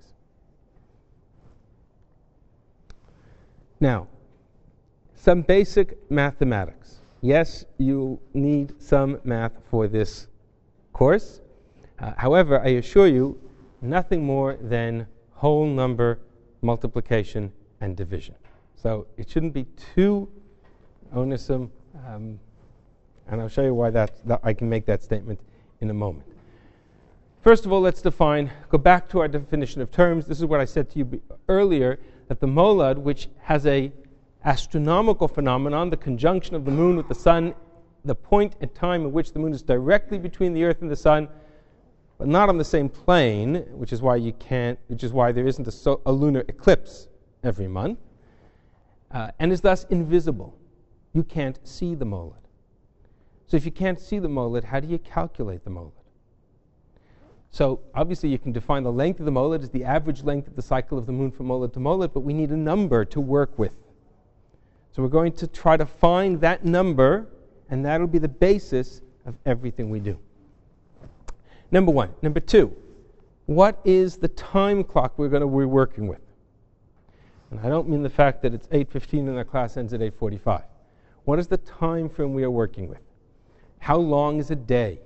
Now, some basic mathematics. Yes, you need some math for this course. Uh, however, I assure you, nothing more than whole number multiplication and division. So it shouldn't be too onersome, um, and I'll show you why that, that I can make that statement in a moment. First of all, let's define, go back to our definition of terms. This is what I said to you b- earlier, that the molad, which has a astronomical phenomenon, the conjunction of the moon with the sun, the point in time at which the moon is directly between the earth and the sun, but not on the same plane, which is why you can't, which is why there isn't a, so, a lunar eclipse every month, uh, and is thus invisible. You can't see the molad. So if you can't see the molad, how do you calculate the molad? So obviously you can define the length of the molad as the average length of the cycle of the moon from molad to molad, but we need a number to work with. So we're going to try to find that number, and that'll be the basis of everything we do. Number one. Number two, what is the time clock we're going to be working with? And I don't mean the fact that it's eight fifteen and our class ends at eight forty-five. What is the time frame we are working with? How long is a day?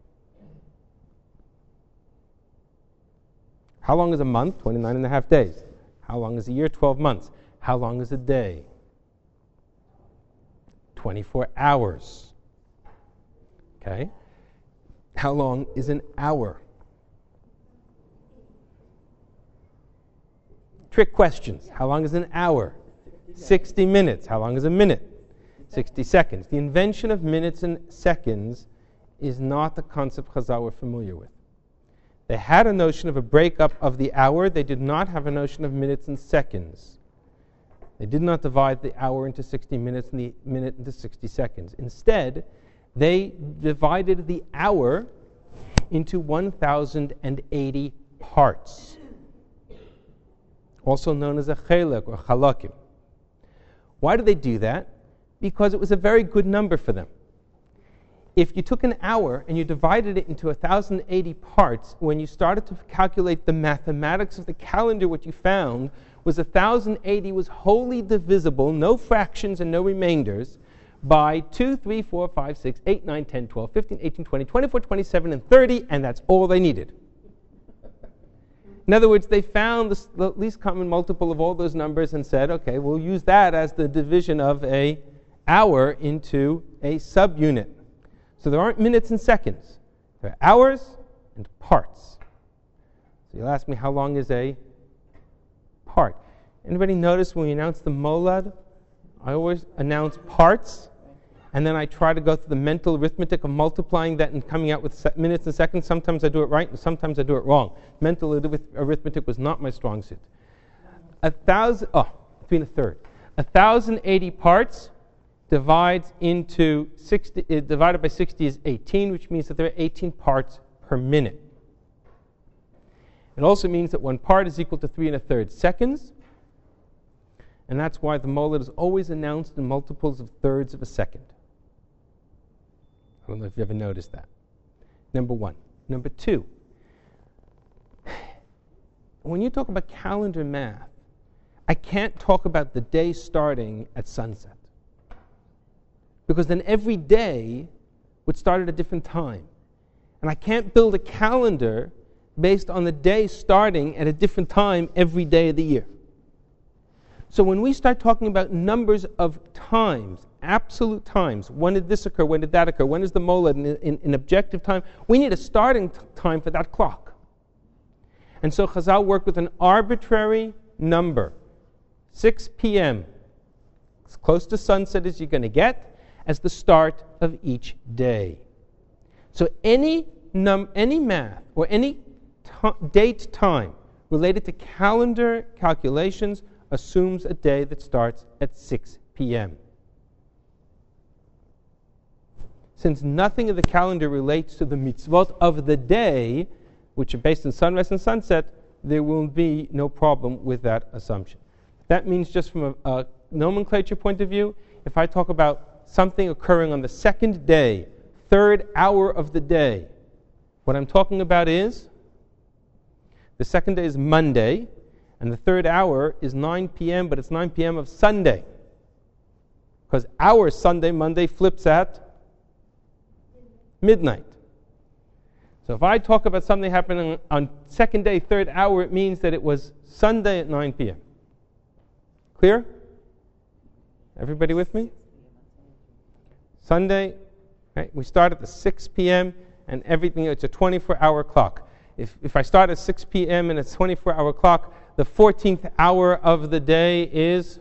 How long is a month? twenty-nine and a half days. How long is a year? twelve months. How long is a day? twenty-four hours. Okay? How long is an hour? Trick questions. How long is an hour? sixty minutes. How long is a minute? sixty seconds. The invention of minutes and seconds is not the concept Chazal were familiar with. They had a notion of a breakup of the hour. They did not have a notion of minutes and seconds. They did not divide the hour into sixty minutes and the minute into sixty seconds. Instead, they divided the hour into one thousand eighty parts, also known as a chelek or chalakim. Why did they do that? Because it was a very good number for them. If you took an hour and you divided it into one thousand eighty parts, when you started to calculate the mathematics of the calendar, what you found was one thousand eighty was wholly divisible, no fractions and no remainders, by two, three, four, five, six, eight, nine, ten, twelve, fifteen, eighteen, twenty, twenty-four, twenty-seven, and thirty, and that's all they needed. In other words, they found the, the least common multiple of all those numbers and said, okay, we'll use that as the division of a hour into a subunit. So there aren't minutes and seconds. There are hours and parts. So you'll ask me, how long is a part? Anybody notice when we announce the molad, I always announce parts, and then I try to go through the mental arithmetic of multiplying that and coming out with se- minutes and seconds. Sometimes I do it right, and sometimes I do it wrong. Mental arithmetic was not my strong suit. A thousand, oh, between a third. A thousand eighty parts divides into sixty. Uh, divided by sixty is eighteen, which means that there are eighteen parts per minute. It also means that one part is equal to three and a third seconds, and that's why the molad is always announced in multiples of thirds of a second. I don't know if you ever noticed that. Number one. Number two. when you talk about calendar math, I can't talk about the day starting at sunset. Because then every day would start at a different time. And I can't build a calendar based on the day starting at a different time every day of the year. So when we start talking about numbers of times, absolute times, when did this occur, when did that occur, when is the molad in, in, in objective time, we need a starting t- time for that clock. And so Chazal worked with an arbitrary number, six p.m., as close to sunset as you're going to get, as the start of each day. So any num- any math or any t- date time related to calendar calculations assumes a day that starts at six p.m. Since nothing of the calendar relates to the mitzvot of the day, which are based on sunrise and sunset, there will be no problem with that assumption. That means, just from a, a nomenclature point of view, if I talk about something occurring on the second day, third hour of the day, what I'm talking about is the second day is Monday, and the third hour is nine p.m., but it's nine p.m. of Sunday. Because our Sunday, Monday, flips at midnight. So if I talk about something happening on second day, third hour, it means that it was Sunday at nine p.m. Clear? Everybody with me? Sunday, right, we start at the six p.m. and everything, it's a twenty-four hour clock. If, if I start at six p.m. and it's a twenty-four hour clock, the fourteenth hour of the day is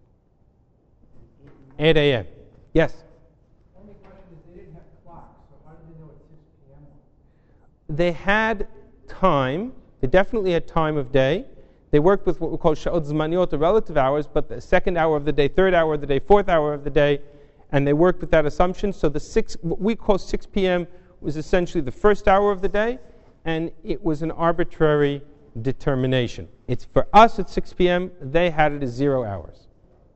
eight a.m. Yes? The only question is they didn't have clocks, so how did they know it's six p.m.? They had time. They definitely had time of day. They worked with what we call sha'ot zmaniot, the relative hours, but the second hour of the day, third hour of the day, fourth hour of the day, and they worked with that assumption. So the six, what we call six p.m. was essentially the first hour of the day, and it was an arbitrary determination. It's for us at six p.m., they had it as zero hours.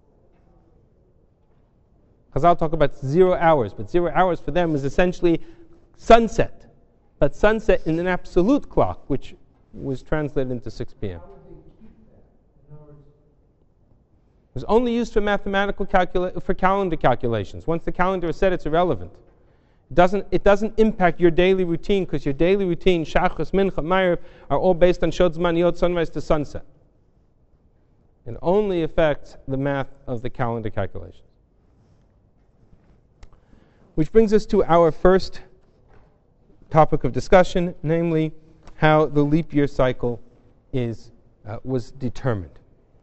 Chazal talk about zero hours, but zero hours for them is essentially sunset. But sunset in an absolute clock, which was translated into six p.m. How would they keep that? In other words, It was only used for mathematical calcula- for calendar calculations. Once the calendar is set, it's irrelevant. It doesn't, it doesn't impact your daily routine, because your daily routine, Shachas, Mincha, Ma'ariv, are all based on Shod Zmaniyot, sunrise to sunset. It only affects the math of the calendar calculations. Which brings us to our first topic of discussion, namely how the leap year cycle is uh, was determined.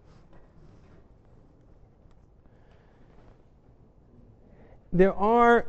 There are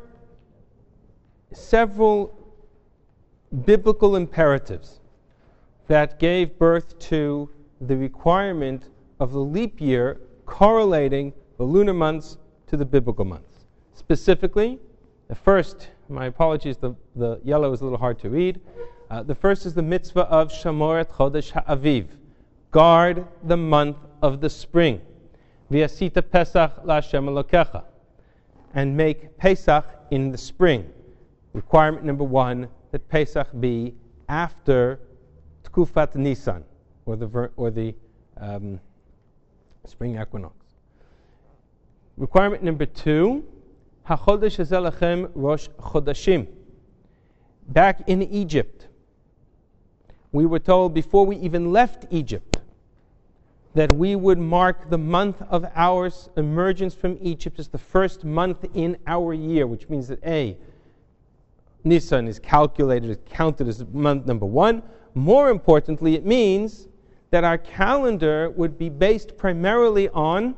several biblical imperatives that gave birth to the requirement of the leap year correlating the lunar months to the biblical months. Specifically, the first, my apologies, the, the yellow is a little hard to read. Uh, the first is the mitzvah of Shamoret Chodesh HaAviv, guard the month of the spring. V'yasita Pesach LaHashem Elokecha, and make Pesach in the spring. Requirement number one, that Pesach be after Tkufat Nisan, or the ver- or the um, spring equinox. Requirement number two, HaChodesh Hazeh Lachem Rosh Chodashim. Back in Egypt, we were told before we even left Egypt that we would mark the month of our emergence from Egypt as the first month in our year, which means that A, Nisan is calculated, is counted as month number one. More importantly, it means that our calendar would be based primarily on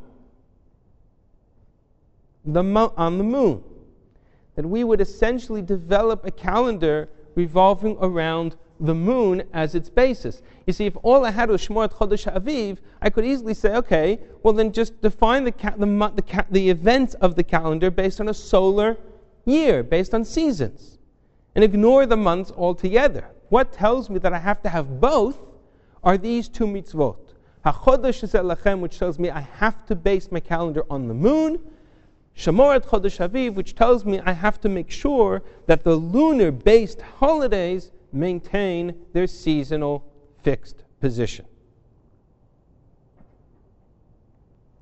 the mo- on the moon. That we would essentially develop a calendar revolving around the moon as its basis. You see, if all I had was Shmoret Chodesh Aviv, I could easily say, okay, well then just define the ca- the, the, ca- the events of the calendar based on a solar year, based on seasons, and ignore the months altogether. What tells me that I have to have both are these two mitzvot. HaChodesh Hazeh Lachem, which tells me I have to base my calendar on the moon. Shamoret Chodesh Aviv, which tells me I have to make sure that the lunar-based holidays maintain their seasonal fixed position.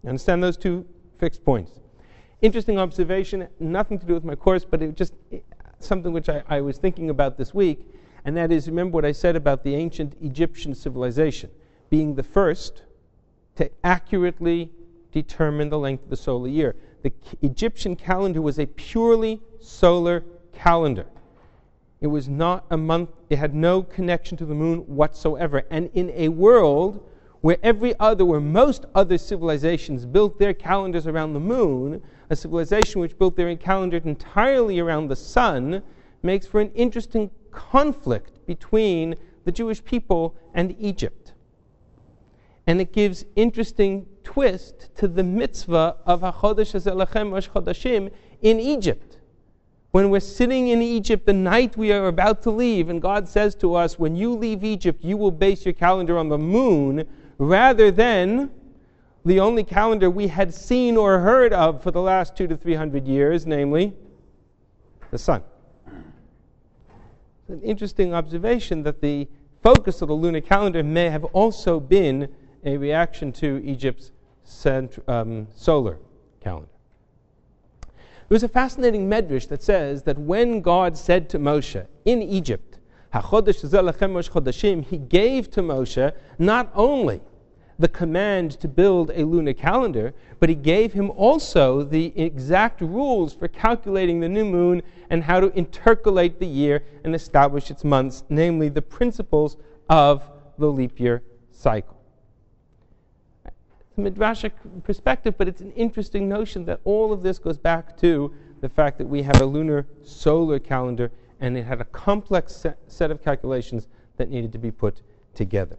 You understand those two fixed points? Interesting observation, nothing to do with my course, but it just something which I, I was thinking about this week, and that is, remember what I said about the ancient Egyptian civilization being the first to accurately determine the length of the solar year. The Egyptian calendar was a purely solar calendar. It was not a month, it had no connection to the moon whatsoever. And in a world where every other, where most other civilizations built their calendars around the moon, a civilization which built their calendar entirely around the sun makes for an interesting conflict between the Jewish people and Egypt. And it gives interesting twist to the mitzvah of HaChodesh Hazeh Lachem Rosh Chodashim in Egypt. When we're sitting in Egypt the night we are about to leave, and God says to us, when you leave Egypt, you will base your calendar on the moon, rather than the only calendar we had seen or heard of for the last two to three hundred years, namely the sun. It's an interesting observation that the focus of the lunar calendar may have also been a reaction to Egypt's cent- um, solar calendar. There was a fascinating medrash that says that when God said to Moshe in Egypt, HaChodesh Hazeh Lachem Rosh Chodashim, he gave to Moshe not only the command to build a lunar calendar, but he gave him also the exact rules for calculating the new moon and how to intercalate the year and establish its months, namely the principles of the leap year cycle. It's a midrashic perspective, but it's an interesting notion that all of this goes back to the fact that we have a lunar solar calendar and it had a complex set, set of calculations that needed to be put together.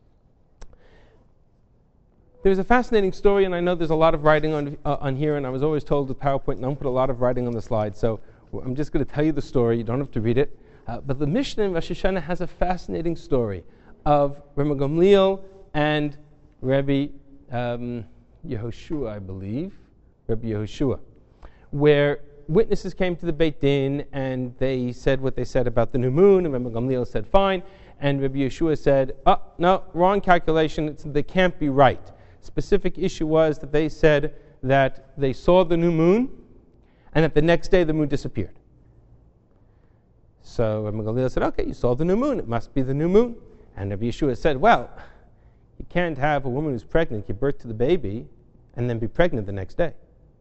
There's a fascinating story, and I know there's a lot of writing on uh, on here, and I was always told with PowerPoint, don't put a lot of writing on the slide, so I'm just going to tell you the story. You don't have to read it. Uh, but the Mishnah in Rosh Hashanah has a fascinating story of Rabbi Gamliel and Rabbi um, Yehoshua, I believe, Rabbi Yehoshua, where witnesses came to the Beit Din, and they said what they said about the new moon, and Rabbi Gamliel said, fine, and Rabbi Yehoshua said, oh, no, wrong calculation, it's, they can't be right. Specific issue was that they said that they saw the new moon and that the next day the moon disappeared. So Rabbi Gamliel said, okay, you saw the new moon, it must be the new moon. And Rabbi Yeshua said, well, you can't have a woman who's pregnant give birth to the baby and then be pregnant the next day.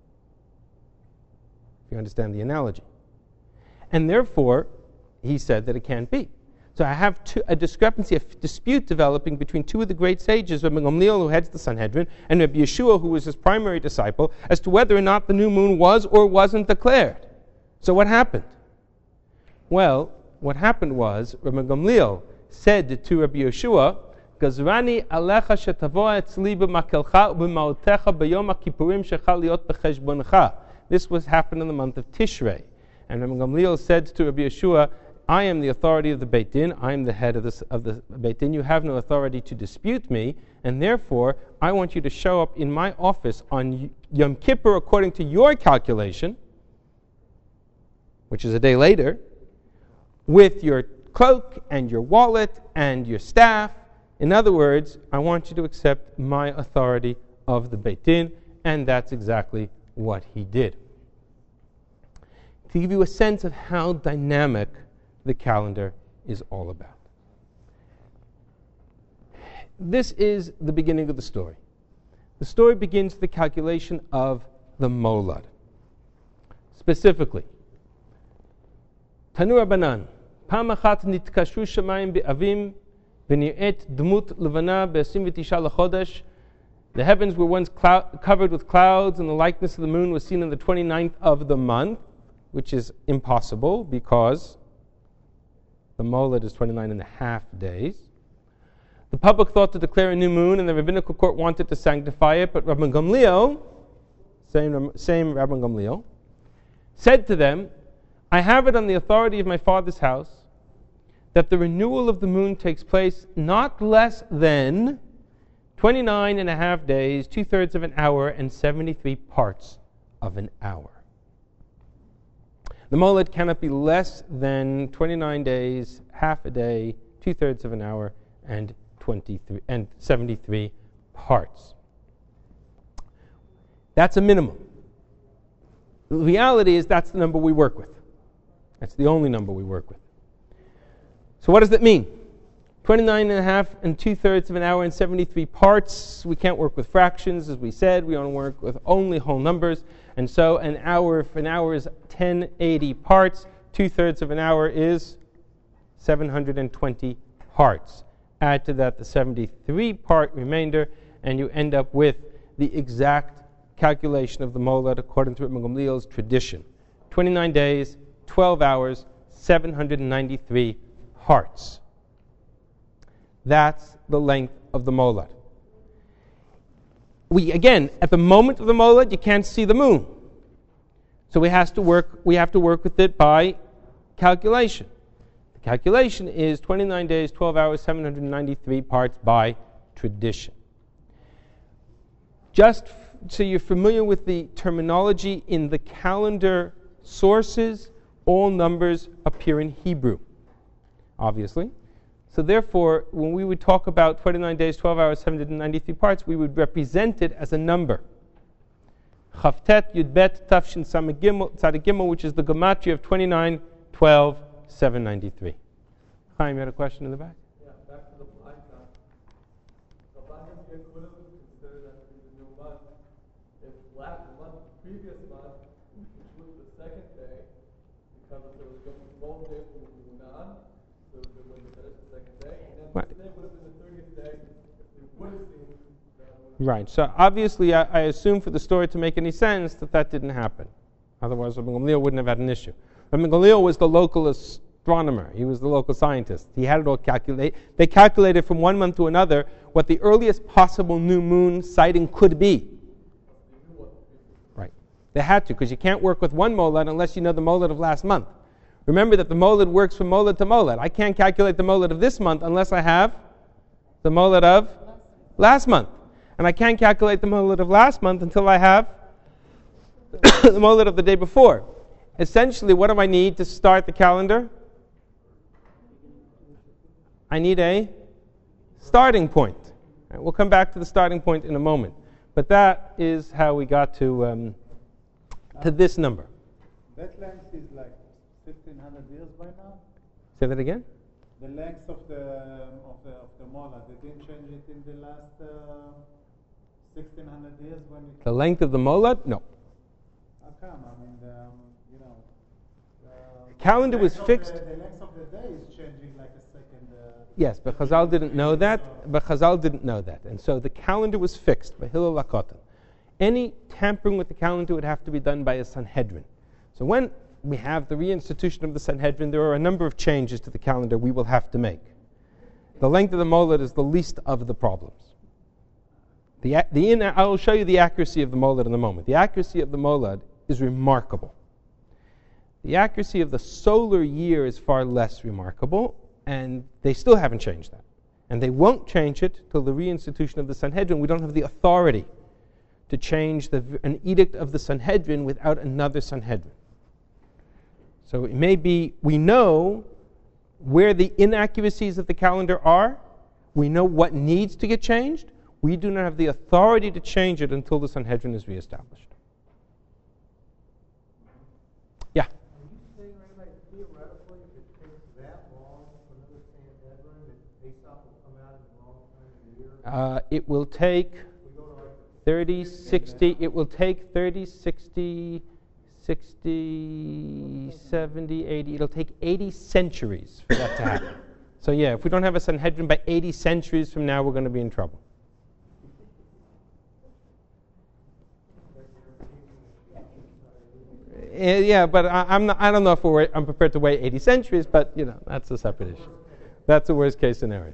If you understand the analogy. And therefore, he said that it can't be. So I have two, a discrepancy, a f- dispute developing between two of the great sages, Rabbi Gamliel, who heads the Sanhedrin, and Rabbi Yeshua, who was his primary disciple, as to whether or not the new moon was or wasn't declared. So what happened? Well, what happened was, Rabbi Gamliel said to Rabbi Yeshua, Gazrani alecha shetavo etzli b'makelcha u'b'ma'otecha b'yom ha'kippurim shecha liot b'cheshboncha. This was happened in the month of Tishrei. And Rabbi Gamliel said to Rabbi Yeshua, I am the authority of the Beit Din. I am the head of the, of the Beit Din. You have no authority to dispute me, and therefore, I want you to show up in my office on Yom Kippur according to your calculation, which is a day later, with your cloak and your wallet and your staff. In other words, I want you to accept my authority of the Beit Din, and that's exactly what he did. To give you a sense of how dynamic the calendar is all about. This is the beginning of the story. The story begins with the calculation of the Molad. Specifically, Tanu Rabbanan, Pam achat nitkashu shamayim be'avim v'ni'et dmut levana be'esim v'tisha l'chodesh. The heavens were once clou- covered with clouds, and the likeness of the moon was seen on the twenty-ninth of the month, which is impossible because the Molad is twenty-nine and a half days. The public thought to declare a new moon, and the rabbinical court wanted to sanctify it, but Rabbi Gamliel, same, same Rabbi Gamliel, said to them, I have it on the authority of my father's house that the renewal of the moon takes place not less than twenty-nine and a half days, two-thirds of an hour, and seventy-three parts of an hour. The Molad cannot be less than twenty-nine days, half a day, two-thirds of an hour, and twenty-three and seventy-three parts. That's a minimum. The reality is that's the number we work with. That's the only number we work with. So what does that mean? twenty-nine and a half and two-thirds of an hour and seventy-three parts. We can't work with fractions, as we said. We only work with only whole numbers. And so an hour, if an hour is ten eighty parts, two-thirds of an hour is seven hundred twenty parts. Add to that the seventy-three part remainder, and you end up with the exact calculation of the molad according to Rabbi Gamliel's tradition. twenty-nine days, twelve hours, seven hundred ninety-three parts. That's the length of the molad. We again, at the moment of the molad, you can't see the moon, so we has to work. We have to work with it by calculation. The calculation is twenty-nine days, twelve hours, seven hundred ninety-three parts by tradition. Just f- so you're familiar with the terminology in the calendar sources, all numbers appear in Hebrew, obviously. So therefore, when we would talk about twenty-nine days, twelve hours, seven hundred ninety-three parts, we would represent it as a number. Chavtet Yudbet Tafshin Sameh Gimel Tzadik Gimel, which is the gematria of twenty-nine, twelve, seven ninety-three. Chaim, you had a question in the back? Yeah, back to the blind count. The blind count here could have been considered as the new month. If last month, previous month, which was the second day, because there was going to be both days from the Yunan, so they would have finished the second day, and then Right. today would have been the thirtieth day if they would have seen that one. Right. So obviously, I, I assume for the story to make any sense that that didn't happen. Otherwise, Rabbi Gamliel wouldn't have had an issue. Rabbi Gamliel was the local astronomer. He was the local scientist. He had it all calculated. They calculated from one month to another what the earliest possible new moon sighting could be. Right. They had to, because you can't work with one molad unless you know the molad of last month. Remember that the molad works from molad to molad. I can't calculate the molad of this month unless I have the molad of last month. And I can't calculate the molad of last month until I have the molad of the day before. Essentially, what do I need to start the calendar? I need a starting point. Right, we'll come back to the starting point in a moment. But that is how we got to um, to this number. That length is like fifteen hundred years by now? Say that again? The length of the of the of the mola, they didn't change it in the last uh, sixteen hundred years when it The length of the molad? No. How come? I mean, the, um, you know, The calendar was length of fixed. The, the length of the day is changing like a second. Uh, Yes, but Chazal didn't know that. But Chazal didn't know that, and so the calendar was fixed by Hillel HaKotel. Any tampering with the calendar would have to be done by a Sanhedrin. So when we have the reinstitution of the Sanhedrin, there are a number of changes to the calendar we will have to make. The length of the molad is the least of the problems. The, the in, I will show you the accuracy of the molad in a moment. The accuracy of the molad is remarkable. The accuracy of the solar year is far less remarkable, and they still haven't changed that. And they won't change it till the reinstitution of the Sanhedrin. We don't have the authority to change the, an edict of the Sanhedrin without another Sanhedrin. So it may be, we know where the inaccuracies of the calendar are. We know what needs to get changed. We do not have the authority to change it until the Sanhedrin is reestablished. Yeah? Are you saying right, like theoretically, if it takes that long for another Sanhedrin, that Pesach will come out in the wrong time of the year? Uh, it will take We go to like thirty, sixty, it will take thirty, sixty, sixty, seventy, eighty, it'll take eighty centuries for that to happen. So yeah, if we don't have a Sanhedrin by eighty centuries from now, we're going to be in trouble. Uh, yeah, but I, I'm not, I don't know if we're, I'm prepared to wait eighty centuries, but you know, that's a separate issue. That's a worst case scenario.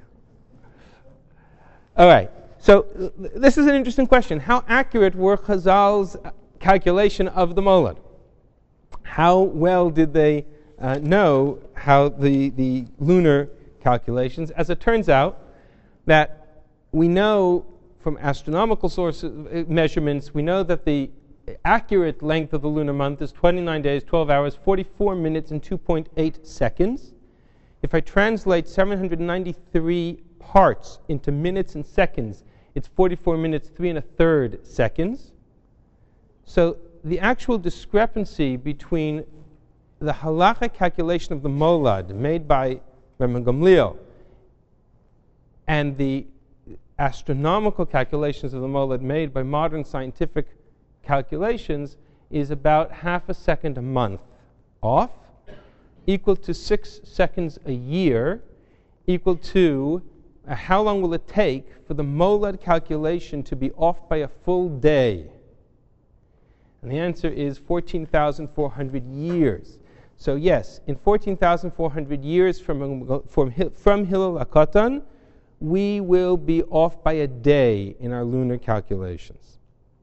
All right, so uh, this is an interesting question. How accurate were Chazal's calculation of the molad? How well did they uh, know how the, the lunar calculations? As it turns out, that we know from astronomical sources, uh, measurements, we know that the accurate length of the lunar month is twenty-nine days, twelve hours, forty-four minutes, and two point eight seconds. If I translate seven hundred ninety-three parts into minutes and seconds, it's forty-four minutes, three and a third seconds. So the actual discrepancy between the halachic calculation of the molad made by Rabbi Gamliel and the astronomical calculations of the molad made by modern scientific calculations is about half a second a month off, equal to six seconds a year, equal to uh, how long will it take for the molad calculation to be off by a full day? And the answer is fourteen thousand four hundred years. So yes, in fourteen thousand four hundred years from, from, from Hillel HaKatan, we will be off by a day in our lunar calculations.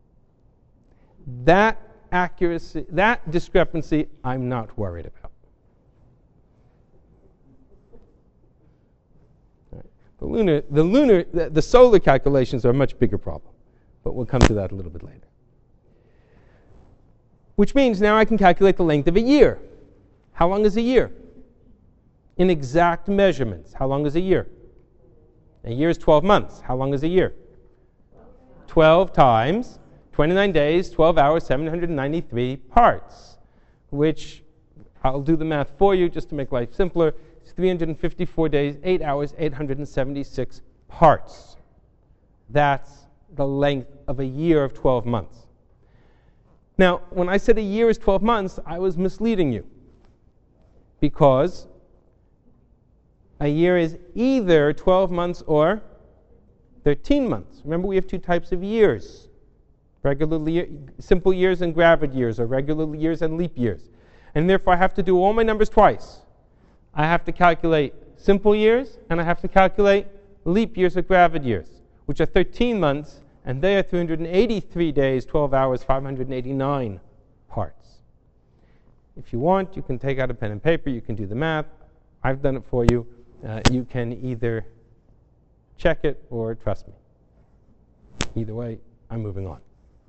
That accuracy, that discrepancy, I'm not worried about. Right. The lunar, the lunar, the, the solar calculations are a much bigger problem, but we'll come to that a little bit later. Which means now I can calculate the length of a year. How long is a year? In exact measurements, how long is a year? A year is twelve months. How long is a year? twelve times twenty-nine days, twelve hours, seven hundred ninety-three parts, which I'll do the math for you just to make life simpler. It's three hundred fifty-four days, eight hours, eight hundred seventy-six parts. That's the length of a year of twelve months. Now, when I said a year is twelve months, I was misleading you, because a year is either twelve months or thirteen months. Remember, we have two types of years. Regular year, simple years and gravid years, or regular years and leap years. And therefore, I have to do all my numbers twice. I have to calculate simple years, and I have to calculate leap years or gravid years, which are thirteen months, and they are three hundred eighty-three days, twelve hours, five hundred eighty-nine parts. If you want, you can take out a pen and paper, you can do the math. I've done it for you. Uh, you can either check it or trust me. Either way, I'm moving on.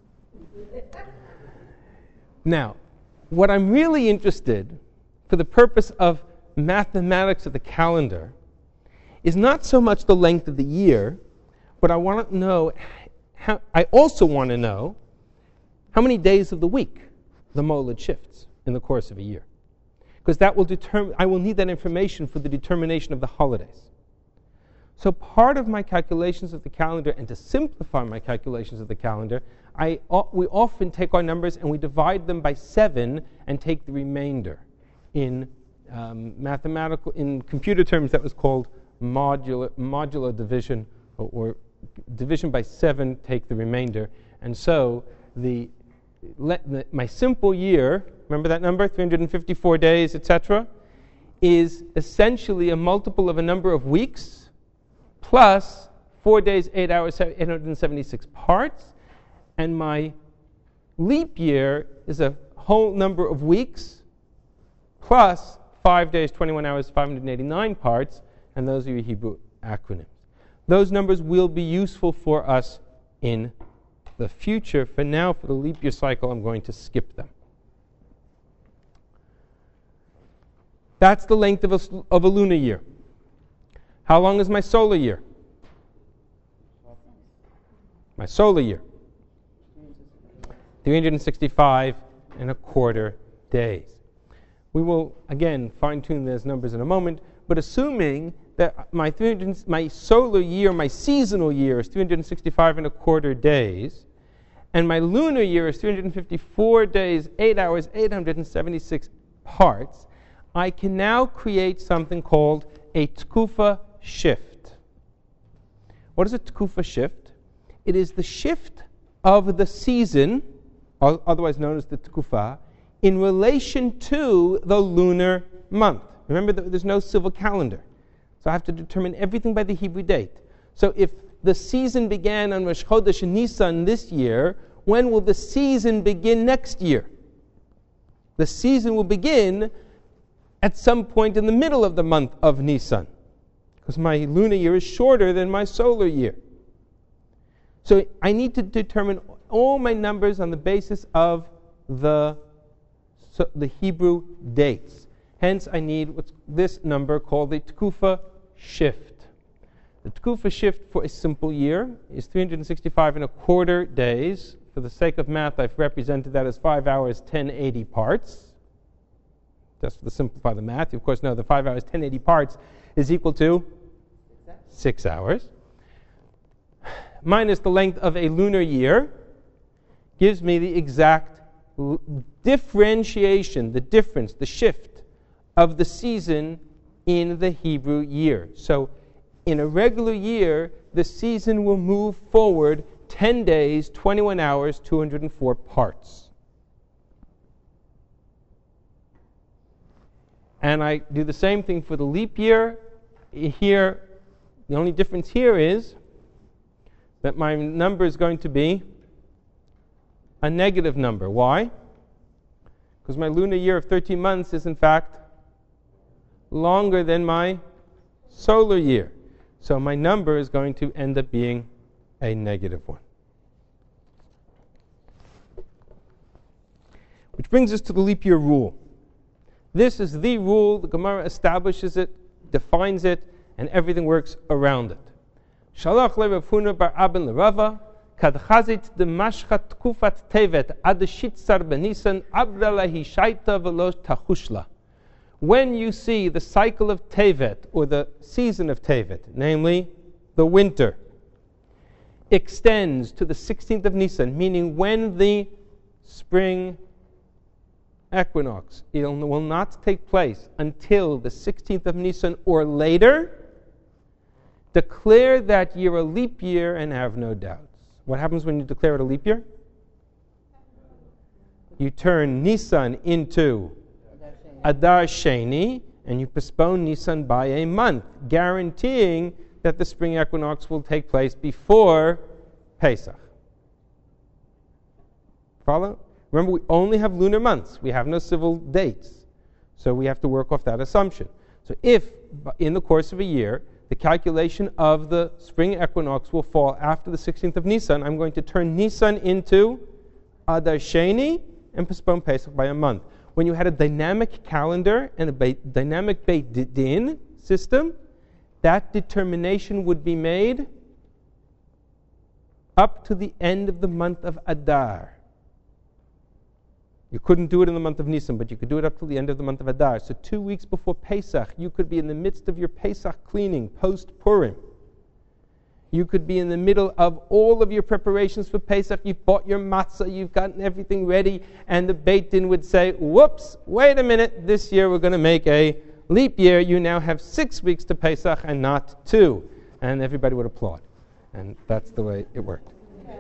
Now, what I'm really interested, for the purpose of mathematics of the calendar, is not so much the length of the year, but I want to know, how, I also want to know how many days of the week the molad shifts in the course of a year. Because that will determine, I will need that information for the determination of the holidays. So part of my calculations of the calendar, and to simplify my calculations of the calendar, I, we often take our numbers and we divide them by seven and take the remainder. In um, mathematical, in computer terms, that was called modular, modular division, or, or division by seven, take the remainder. And so the, let, the my simple year, remember that number, three hundred fifty-four days, et cetera, is essentially a multiple of a number of weeks plus four days, eight hours, eight hundred seventy-six parts. And my leap year is a whole number of weeks plus five days, twenty-one hours, five hundred eighty-nine parts, and those are your Hebrew acronyms. Those numbers will be useful for us in the future. For now, for the leap year cycle, I'm going to skip them. That's the length of a, of a lunar year. How long is my solar year? My solar year. three hundred sixty-five and a quarter days. We will, again, fine-tune those numbers in a moment, but assuming that my, three hundred, my solar year, my seasonal year is three hundred sixty-five and a quarter days, and my lunar year is three hundred fifty-four days, eight hours, eight hundred seventy-six parts, I can now create something called a tkufa shift. What is a tkufa shift? It is the shift of the season, otherwise known as the tkufa, in relation to the lunar month. Remember that there's no civil calendar. So I have to determine everything by the Hebrew date. So if the season began on Rosh Chodesh Nisan this year, when will the season begin next year? The season will begin at some point in the middle of the month of Nisan, because my lunar year is shorter than my solar year. So I need to determine all my numbers on the basis of the, so the Hebrew dates. Hence, I need what's this number called the tkufa shift. The tkufa shift for a simple year is three hundred sixty-five and a quarter days For the sake of math, I've represented that as five hours, ten eighty parts. Just to simplify the math. You of course know that five hours, ten eighty parts is equal to six hours. Minus the length of a lunar year gives me the exact l- differentiation, the difference, the shift of the season in the Hebrew year. So in a regular year, the season will move forward ten days, twenty-one hours, two hundred four parts. And I do the same thing for the leap year. Here, the only difference here is that my number is going to be a negative number. Why? Because my lunar year of thirteen months is in fact longer than my solar year. So my number is going to end up being a negative one. Which brings us to the leap year rule. This is the rule. The Gemara establishes it, defines it, and everything works around it. Shalach le Rav Huna bar Abin l'Rava, kad chazit de mashchat tkufat tevet ad shitzar benisan abra lahi shaita v'lo tachushla. When you see the cycle of Tevet, or the season of Tevet, namely the winter, extends to the sixteenth of Nisan, meaning when the spring equinox it will not take place until the sixteenth of Nisan or later, declare that year a leap year and have no doubts. What happens when you declare it a leap year? You turn Nisan into Adar Sheni, and you postpone Nisan by a month, guaranteeing that the spring equinox will take place before Pesach. Follow? Remember, we only have lunar months. We have no civil dates. So we have to work off that assumption. So if, in the course of a year, the calculation of the spring equinox will fall after the sixteenth of Nisan, I'm going to turn Nisan into Adar Sheni and postpone Pesach by a month. When you had a dynamic calendar and a Beit, dynamic Beit Din system, that determination would be made up to the end of the month of Adar. You couldn't do it in the month of Nisan, but you could do it up to the end of the month of Adar. So two weeks before Pesach, you could be in the midst of your Pesach cleaning, post-Purim. You could be in the middle of all of your preparations for Pesach. You've bought your matzah, you've gotten everything ready, and the Beit Din would say, whoops, wait a minute, this year we're going to make a leap year. You now have six weeks to Pesach and not two. And everybody would applaud. And that's the way it worked.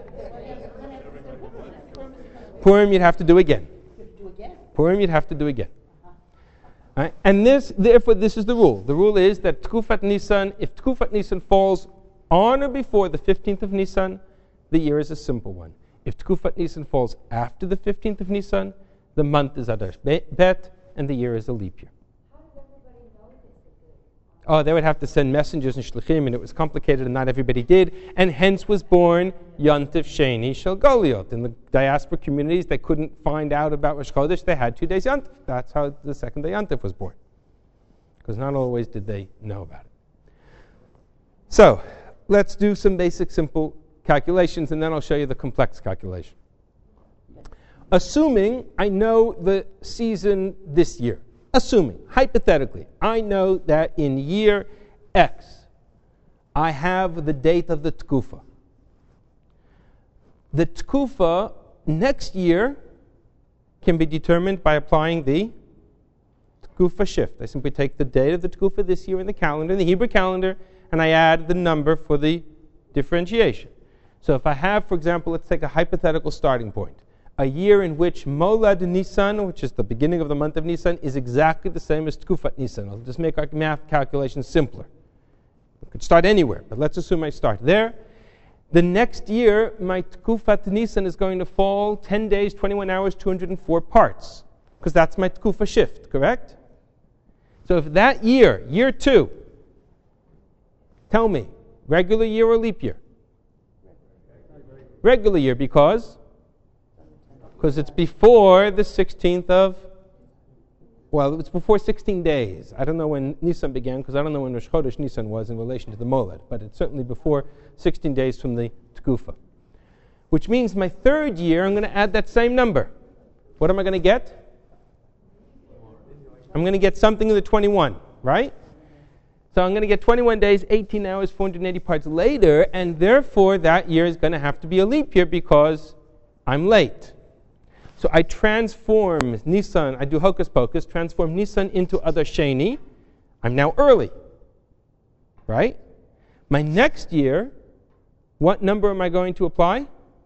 Purim you'd have to do again. Purim you'd have to do again. Right? And this, therefore, this is the rule. The rule is that Tkufat Nisan, if Tkufat Nisan falls on or before the fifteenth of Nisan, the year is a simple one. If Tkufat Nisan falls after the fifteenth of Nisan, the month is Adar Bet, and the year is a leap year. How does everybody know this? Oh, they would have to send messengers and shlichim, and it was complicated, and not everybody did, and hence was born Yontif Sheni Shel Goliot. In the diaspora communities, they couldn't find out about Rosh Chodesh, they had two days Yontif. That's how the second day Yontif was born. Because not always did they know about it. So, let's do some basic, simple calculations, and then I'll show you the complex calculation. Assuming I know the season this year, assuming, hypothetically, I know that in year X, I have the date of the Tkufa. The Tkufa next year can be determined by applying the Tkufa shift. I simply take the date of the Tkufa this year in the calendar, in the Hebrew calendar, and I add the number for the differentiation. So if I have, for example, let's take a hypothetical starting point. A year in which Molad Nisan, which is the beginning of the month of Nisan, is exactly the same as Tkufat Nisan. I'll just make our math calculations simpler. We could start anywhere, but let's assume I start there. The next year, my Tkufat Nisan is going to fall ten days, twenty-one hours, two hundred four parts, because that's my Tkufa shift, correct? So if that year, year two, tell me, regular year or leap year? Regular year, because? Because it's before the sixteenth of, well, it's before sixteen days. I don't know when Nisan began, because I don't know when Rosh Chodesh Nisan was in relation to the Moled, but it's certainly before sixteen days from the Tkufa. which means my third year I'm going to add that same number. What am I going to get? I'm going to get something in the twenty-one, right? So I'm going to get twenty-one days, eighteen hours, four hundred eighty parts later, and therefore that year is going to have to be a leap year because I'm late. So I transform Nisan, I do hocus pocus, transform Nisan into Adar Sheni. I'm now early, right? My next year, what number am I going to apply?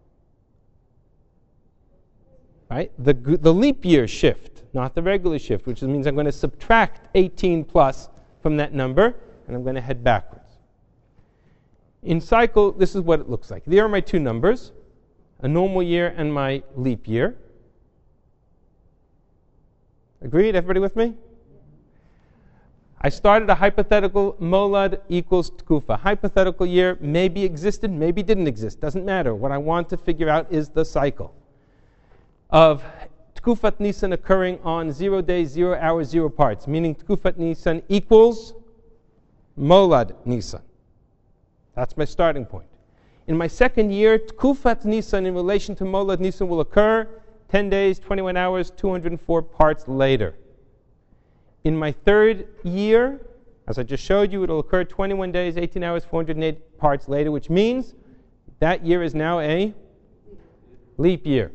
Right? The, the leap year shift, not the regular shift, which means I'm going to subtract eighteen plus from that number, and I'm going to head backwards. In cycle, this is what it looks like. There are my two numbers, a normal year and my leap year. Agreed? Everybody with me? I started a hypothetical molad equals tkufa. Hypothetical year maybe existed, maybe didn't exist. Doesn't matter. What I want to figure out is the cycle of Tkufat Nisan occurring on zero days, zero hours, zero parts, meaning Tkufat Nisan equals Molad Nisan. That's my starting point. In my second year, Tkufat Nisan in relation to Molad Nisan will occur ten days, twenty-one hours, two hundred four parts later. In my third year, as I just showed you, it will occur twenty-one days, eighteen hours, four hundred eight parts later, which means that year is now a leap year.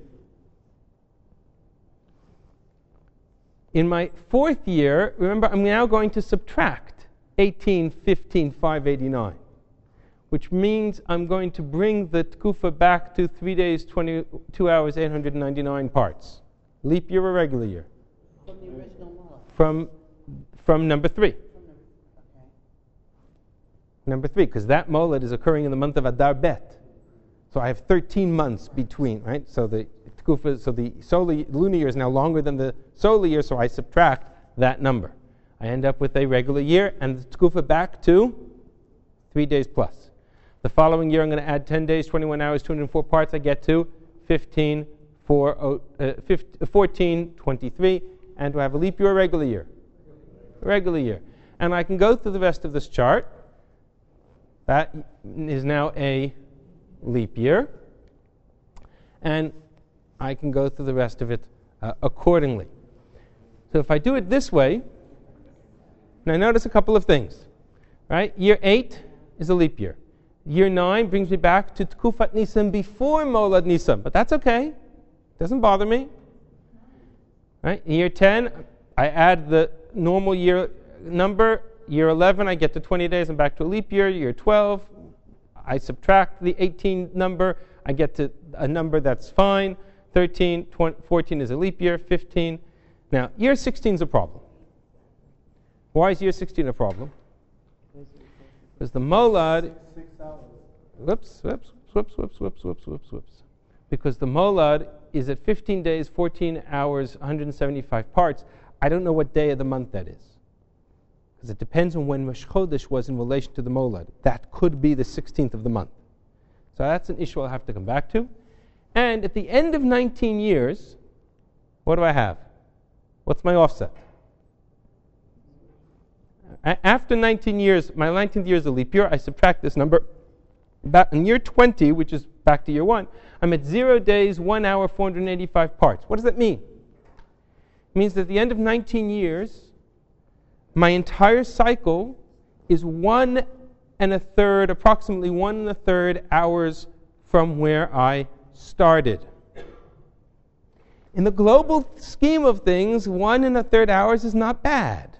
In my fourth year, remember, I'm now going to subtract eighteen, fifteen, five eighty-nine, which means I'm going to bring the tkufa back to three days, twenty-two hours, eight hundred ninety-nine parts. Leap year or regular year? From the original molad. From, from number three. From the, okay. Number three, because that molad is occurring in the month of Adar Bet. So I have thirteen months between, right? So the tkufa, so the solar, lunar year is now longer than the solar year, so I subtract that number. I end up with a regular year, and the tkufa back to three days plus. The following year, I'm going to add ten days, twenty-one hours, two hundred four parts. I get to fifteen, four, uh, fifteen, fourteen, twenty-three, and do I have a leap year or regular year? Regular year. And I can go through the rest of this chart. That is now a leap year. And I can go through the rest of it uh, accordingly. So if I do it this way, now notice a couple of things. Right? Year eight is a leap year. Year nine brings me back to Tkufat Nisan before Molad Nisan, but that's okay. Doesn't bother me. Right? Year ten, I add the normal year number. Year eleven, I get to twenty days and back to a leap year. Year twelve, I subtract the eighteen number. I get to a number that's fine. thirteen, twenty, fourteen is a leap year. fifteen. Now, year sixteen is a problem. Why is year sixteen a problem? Because the molad... Six hours. Whoops, whoops, whoops, whoops, whoops, whoops, whoops, whoops. Because the molad is at fifteen days, fourteen hours, one hundred seventy-five parts. I don't know what day of the month that is. Because it depends on when Rosh Chodesh was in relation to the molad. That could be the sixteenth of the month. So that's an issue I'll have to come back to. And at the end of nineteen years, what do I have? What's my offset? A- after nineteen years, my nineteenth year is a leap year, I subtract this number. Back in year twenty, which is back to year one, I'm at zero days, one hour, four hundred eighty-five parts. What does that mean? It means that at the end of nineteen years, my entire cycle is one and a third, approximately one and a third hours from where I started. In the global scheme of things, one and a third hours is not bad.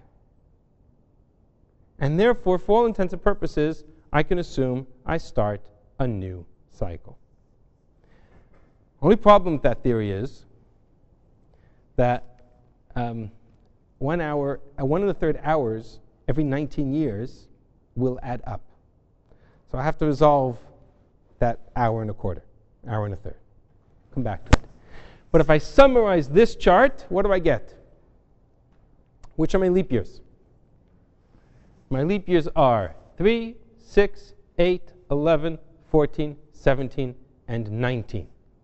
And therefore, for all intents and purposes, I can assume I start a new cycle. Only problem with that theory is that um, one hour, uh, one and a third hours every nineteen years will add up. So I have to resolve that hour and a quarter, hour and a third. Come back to it. But if I summarize this chart, what do I get? Which are my leap years? My leap years are three, six, eight, eleven, fourteen, seventeen, and nineteen.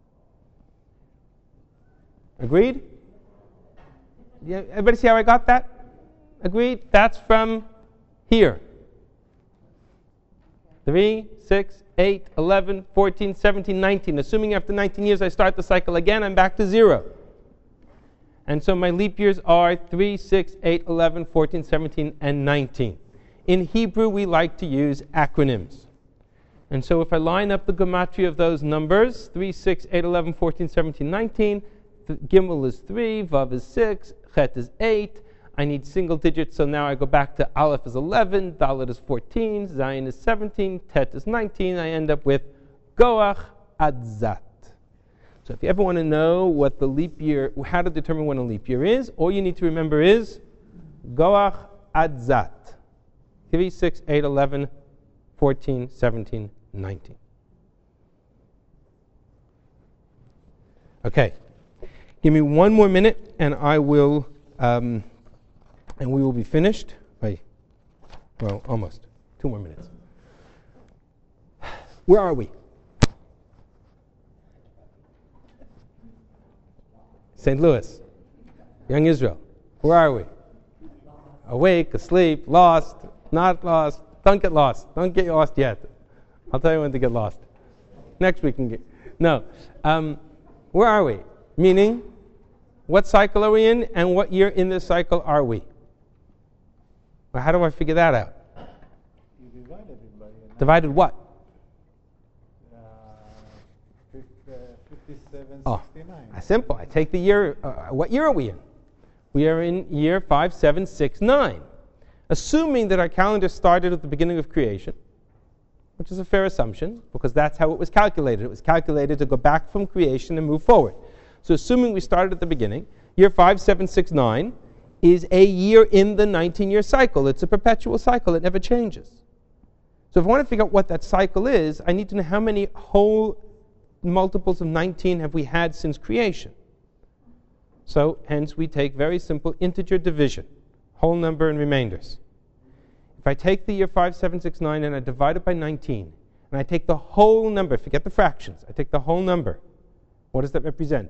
Agreed? Yeah, everybody see how I got that? Agreed? That's from here. three, six, eight, eleven, fourteen, seventeen, nineteen. Assuming after nineteen years I start the cycle again, I'm back to zero. And so my leap years are three, six, eight, eleven, fourteen, seventeen, and nineteen. In Hebrew, we like to use acronyms. And so if I line up the gematria of those numbers, three, six, eight, eleven, fourteen, seventeen, nineteen, th- Gimel is three, Vav is six, Chet is eight. I need single digits, so now I go back to Aleph is eleven, Dalet is fourteen, Zayin is seventeen, Tet is nineteen. I end up with Goach Adzat. So if you ever want to know what the leap year, how to determine when a leap year is, all you need to remember is Goach Adzat. three, six, eight, eleven, fourteen, seventeen, nineteen. Okay. Give me one more minute and I will, um, and we will be finished by, well, almost. Two more minutes. Where are we? Saint Louis. Young Israel. Where are we? Awake, asleep, lost, not lost. Don't get lost. Don't get lost yet. I'll tell you when to get lost. Next week can get. No. Um, where are we? Meaning, what cycle are we in, and what year in this cycle are we? Well, how do I figure that out? You divided it by uh, Divided what? uh, fif- uh, fifty-seven, Oh, sixty-nine. simple. I take the year. Uh, what year are we in? We are in year five seven six nine. Assuming that our calendar started at the beginning of creation, which is a fair assumption, because that's how it was calculated. It was calculated to go back from creation and move forward. So assuming we started at the beginning, year five seven six nine is a year in the nineteen-year cycle. It's a perpetual cycle. It never changes. So if I want to figure out what that cycle is, I need to know how many whole multiples of nineteen have we had since creation. So hence we take very simple integer division, whole number and remainders. If I take the year five seven six nine and I divide it by nineteen, and I take the whole number, forget the fractions, I take the whole number, what does that represent?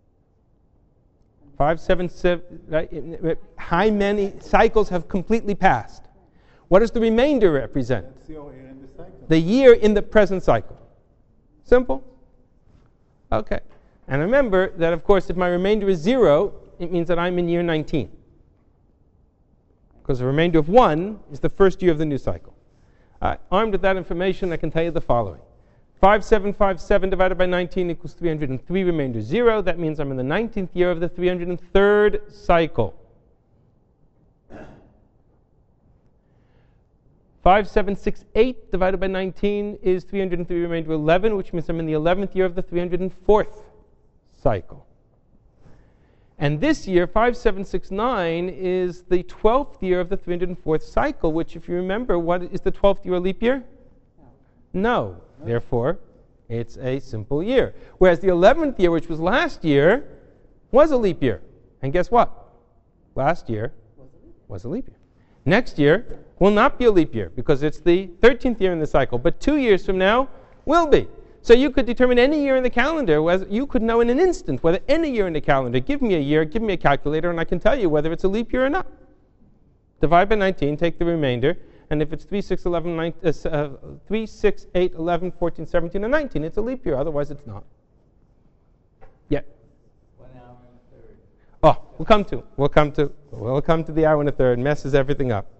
five seven seven, right? How many cycles have completely passed? What does the remainder represent? That's your year in the cycle. The year in the present cycle. Simple? Okay. And remember that, of course, if my remainder is zero, it means that I'm in year nineteen. Because the remainder of one is the first year of the new cycle. Uh, armed with that information, I can tell you the following. five seven five seven divided by nineteen equals three hundred three, remainder zero. That means I'm in the nineteenth year of the three hundred third cycle. five seven six eight divided by nineteen is three hundred three, remainder eleven, which means I'm in the eleventh year of the three hundred fourth cycle. And this year, five seven six nine, is the twelfth year of the three hundred fourth cycle, which, if you remember, what is the twelfth year a leap year? No. Therefore, it's a simple year. Whereas the eleventh year, which was last year, was a leap year. And guess what? Last year was a leap year. Next year will not be a leap year because it's the thirteenth year in the cycle. But two years from now will be. So you could determine any year in the calendar. Whether you could know in an instant whether any year in the calendar, give me a year, give me a calculator, and I can tell you whether it's a leap year or not. Divide by nineteen, take the remainder. And if it's three, six, eleven, nine, uh, uh, three, six, eight, eleven, fourteen, seventeen, and nineteen, it's a leap year. Otherwise, it's not. Yeah. One hour and a third. Oh, we'll come to. We'll come to. We'll come to the hour and a third. Messes everything up.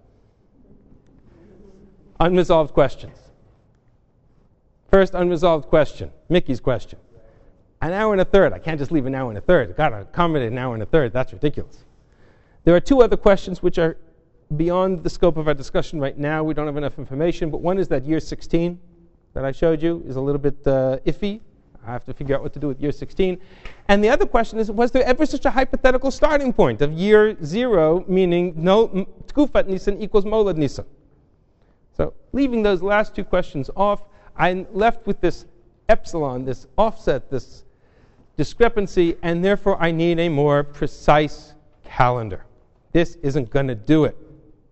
Unresolved questions. First unresolved question. Mickey's question. An hour and a third. I can't just leave an hour and a third. I've got to accommodate an hour and a third. That's ridiculous. There are two other questions which are beyond the scope of our discussion right now. We don't have enough information, but one is that year sixteen that I showed you is a little bit uh, iffy. I have to figure out what to do with year sixteen. And the other question is, was there ever such a hypothetical starting point of year zero, meaning no Tkufat Nisan equals Molad Nisan? So leaving those last two questions off, I'm left with this epsilon, this offset, this discrepancy, and therefore I need a more precise calendar. This isn't going to do it.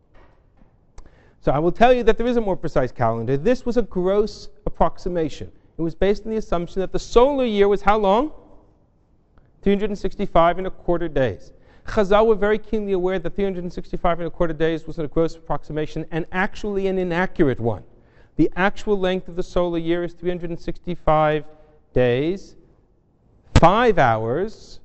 So I will tell you that there is a more precise calendar. This was a gross approximation. It was based on the assumption that the solar year was how long? three hundred sixty-five and a quarter days. Chazal were very keenly aware that three hundred sixty-five and a quarter days was a gross approximation and actually an inaccurate one. The actual length of the solar year is three hundred sixty-five days, five hours,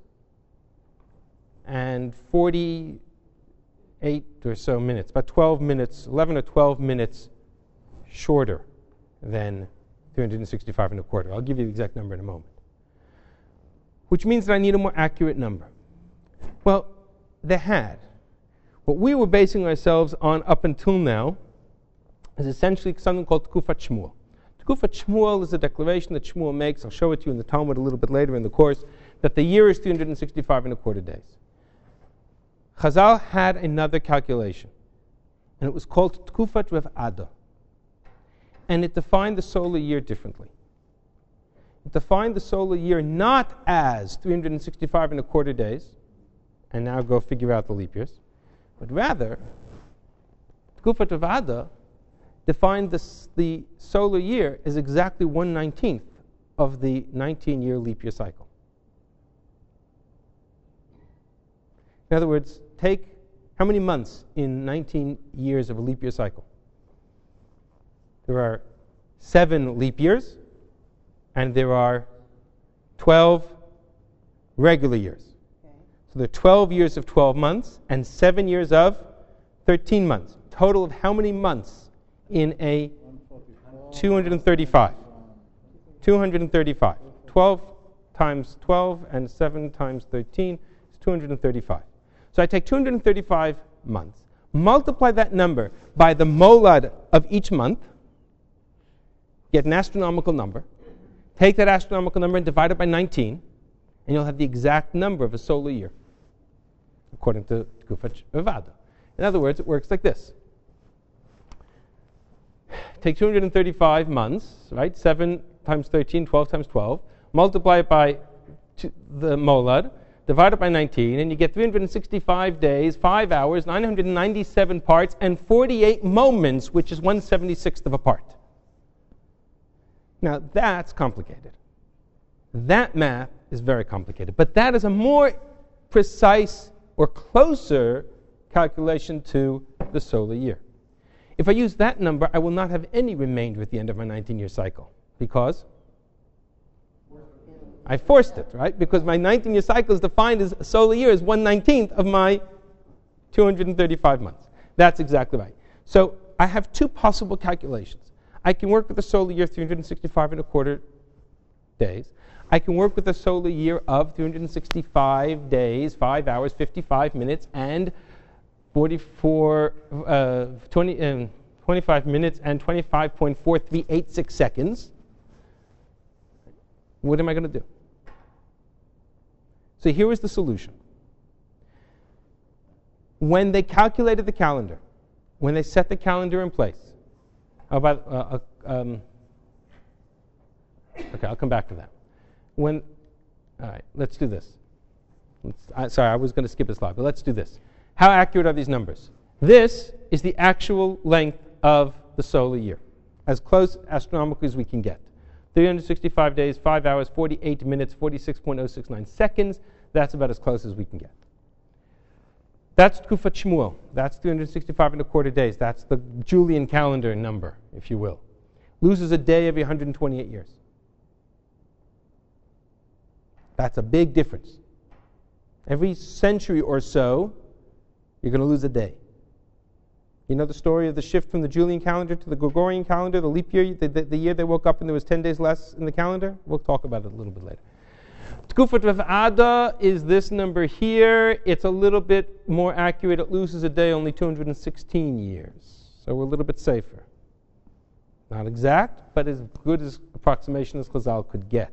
and forty-eight or so minutes, about twelve minutes, eleven or twelve minutes shorter than three hundred sixty-five and a quarter. I'll give you the exact number in a moment. Which means that I need a more accurate number. Well, they had. What we were basing ourselves on up until now is essentially something called Tkufat Shmuel. Tkufat Shmuel is a declaration that Shmuel makes, I'll show it to you in the Talmud a little bit later in the course, that the year is three hundred sixty-five and a quarter days. Chazal had another calculation, and it was called Tkufat Rav Ada. And it defined the solar year differently. It defined the solar year not as three hundred sixty-five and a quarter days, and now go figure out the leap years, but rather, Tkufat Rav Ada defined this, the solar year as exactly one nineteenth of the nineteen-year leap year cycle. In other words, take how many months in nineteen years of a leap year cycle? There are seven leap years, and there are twelve regular years. Okay. So there are twelve years of twelve months and seven years of thirteen months. Total of how many months in a two hundred thirty-five? two hundred thirty-five. twelve times twelve and seven times thirteen is two hundred thirty-five. So I take two hundred thirty-five months, multiply that number by the molad of each month, get an astronomical number, take that astronomical number and divide it by nineteen, and you'll have the exact number of a solar year, according to Tkufat Rav Ada. In other words, it works like this. Take two hundred thirty-five months, right? seven times thirteen, twelve times twelve, multiply it by two, the molad, divide it by nineteen, and you get three hundred sixty-five days, five hours, nine hundred ninety-seven parts, and forty-eight moments, which is one seventy-sixth of a part. Now, that's complicated. That math is very complicated. But that is a more precise or closer calculation to the solar year. If I use that number, I will not have any remainder at the end of my nineteen-year cycle. Because I forced it, right? Because my nineteen-year cycle is defined as a solar year as one nineteenth of my two hundred thirty-five months. That's exactly right. So I have two possible calculations. I can work with the solar year three hundred sixty-five and a quarter days. I can work with the solar year of three hundred sixty-five days, five hours, fifty-five minutes, and forty-four, uh, twenty, um, twenty-five minutes and twenty-five point four three eight six seconds. What am I going to do? So here is the solution. When they calculated the calendar, when they set the calendar in place, how about, uh, uh, um, okay, I'll come back to that. When, all right, let's do this. Let's, I, sorry, I was going to skip a slide, but let's do this. How accurate are these numbers? This is the actual length of the solar year, as close astronomically as we can get. three hundred sixty-five days, five hours, forty-eight minutes, forty-six point zero six nine seconds. That's about as close as we can get. That's Tkufat Shmuel. That's three hundred sixty-five and a quarter days. That's the Julian calendar number, if you will. Loses a day every one hundred twenty-eight years. That's a big difference. Every century or so, you're going to lose a day. You know the story of the shift from the Julian calendar to the Gregorian calendar, the leap year, the, the, the year they woke up and there was ten days less in the calendar? We'll talk about it a little bit later. Tkufat Rav Ada is this number here. It's a little bit more accurate. It loses a day, only two hundred sixteen years. So we're a little bit safer. Not exact, but as good as approximation as Chazal could get.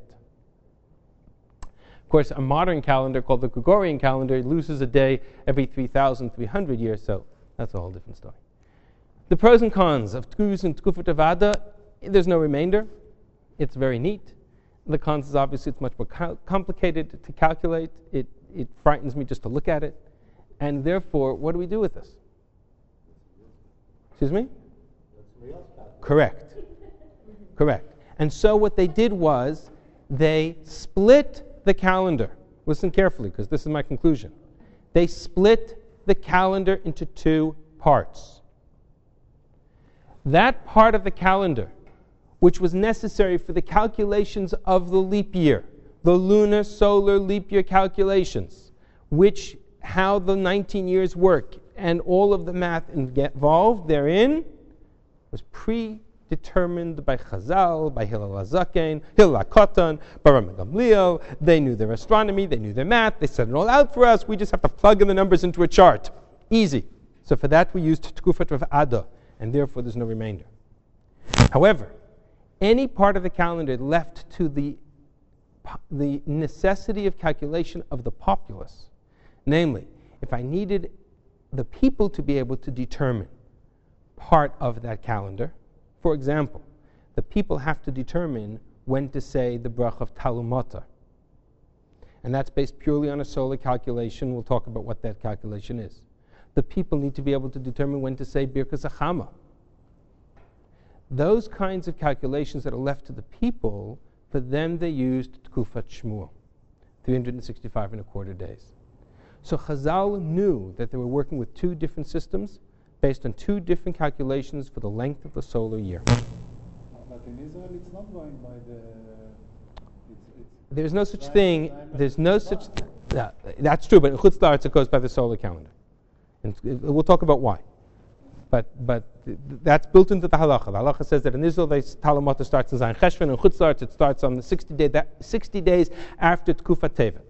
Of course, a modern calendar called the Gregorian calendar loses a day every three thousand three hundred years, so that's a whole different story. The pros and cons of Tkuz and Tkufat Rav Ada, there's no remainder. It's very neat. The cons is obviously it's much more co- complicated to calculate. It, it frightens me just to look at it. And therefore, what do we do with this? Excuse me? Correct. Correct. And so what they did was they split the calendar. Listen carefully, because this is my conclusion. They split the calendar into two parts. that part of the calendar which was necessary for the calculations of the leap year, the lunar solar leap year calculations, which how the nineteen years work and all of the math involved therein was predetermined by Chazal, by Hillel HaZaken, Hillel HaKatan, by Rambam Gamliel. They knew their astronomy, they knew their math, they set it all out for us. We just have to plug in the numbers into a chart. Easy. So for that we used Tkufat Rav Ada, and therefore there's no remainder. However, any part of the calendar left to the, the necessity of calculation of the populace, namely, if I needed the people to be able to determine part of that calendar, for example, the people have to determine when to say the bracha of Talumata. And that's based purely on a solar calculation. We'll talk about what that calculation is. The people need to be able to determine when to say Birkas Achama. Those kinds of calculations that are left to the people, for them they used Tkufat Shmuel, three hundred sixty-five and a quarter days. So Chazal knew that they were working with two different systems based on two different calculations for the length of the solar year. But in Israel, it's not going by the. It's, it's There's no such time- thing. time There's of no the such. month. Yeah, that's true, but in Chutz La'aretz it goes by the solar calendar, and we'll talk about why. But but th- that's built into the halacha. The halacha says that in Israel, the Talmud starts in Zayin Cheshvan, and in Chutz La'aretz it starts on the sixty day that sixty days after Tkufat Tevet,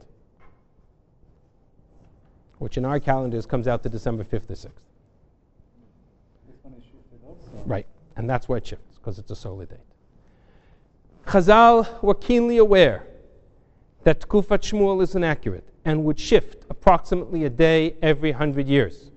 which in our calendars comes out to December fifth or sixth. This one is shifted also. Right, and that's why it shifts, because it's a solar date. Chazal were keenly aware that Tkufat Shmuel is inaccurate and would shift approximately a day every hundred years.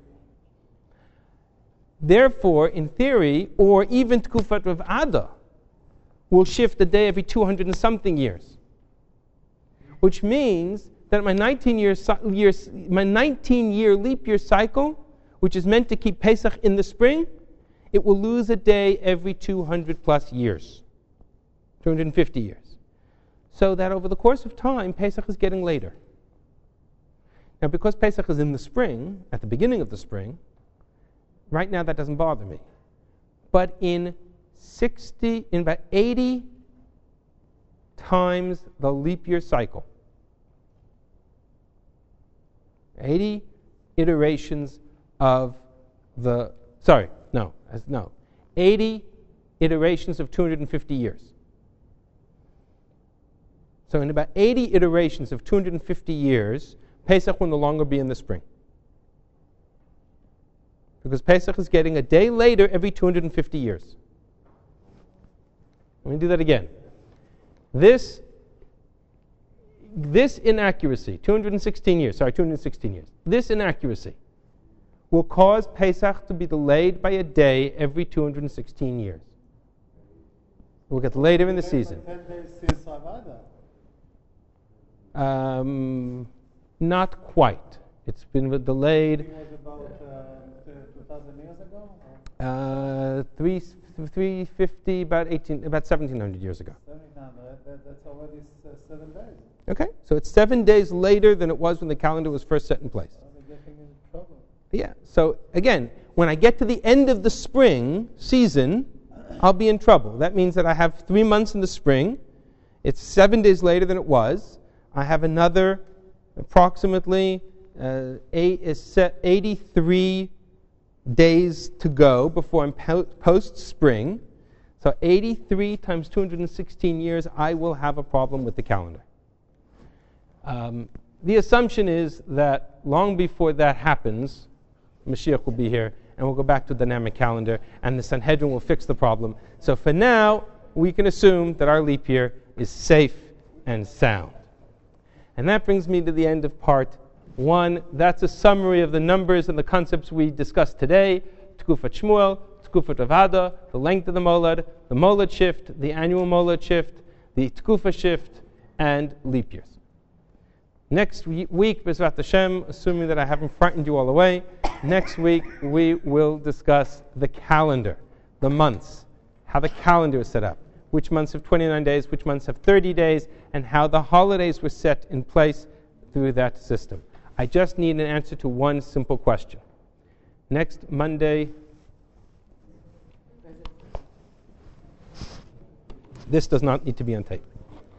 Therefore, in theory, or even Tkufat Rav Ada will shift a day every two hundred and something years, which means that my nineteen year, years, my nineteen year leap year cycle, which is meant to keep Pesach in the spring, it will lose a day every two hundred plus years, two hundred fifty years. So that over the course of time, Pesach is getting later. Now, because Pesach is in the spring, at the beginning of the spring, right now that doesn't bother me. But in sixty, in about eighty times the leap year cycle, eighty iterations of the, sorry, no, as, no, eighty iterations of two hundred fifty years. So in about eighty iterations of two hundred fifty years, Pesach will no longer be in the spring. Because Pesach is getting a day later every two hundred fifty years. Let me do that again. This, this inaccuracy, two hundred sixteen years, sorry, two hundred sixteen years, this inaccuracy will cause Pesach to be delayed by a day every two hundred sixteen years. It will get later in the season. ten days since Avada. Um, not quite. It's been delayed. It was about uh, two thousand years ago? Or Uh, three, three fifty, about eighteen, about seventeen hundred years ago. seven hundred, that, that's already s- uh, seven days. Okay, so it's seven days later than it was when the calendar was first set in place. So they're getting in trouble. Yeah. So again, when I get to the end of the spring season, I'll be in trouble. That means that I have three months in the spring. It's seven days later than it was. I have another approximately uh, eight, is set eighty-three days to go before I'm po- post-spring. So eighty-three times two hundred sixteen years, I will have a problem with the calendar. Um, the assumption is that long before that happens, Mashiach will be here, and we'll go back to a dynamic calendar, and the Sanhedrin will fix the problem. So for now, we can assume that our leap year is safe and sound. And that brings me to the end of part one. That's a summary of the numbers and the concepts we discussed today. Tkufat Shmuel, Tkufat Rav Ada, the length of the molad, the molad shift, the annual molad shift, the Tkufa shift, and leap years. Next week, B'ezrat Hashem, assuming that I haven't frightened you all away, next week we will discuss the calendar, the months, how the calendar is set up, which months have twenty-nine days, which months have thirty days, and how the holidays were set in place through that system. I just need an answer to one simple question. Next Monday, President This does not need to be on tape.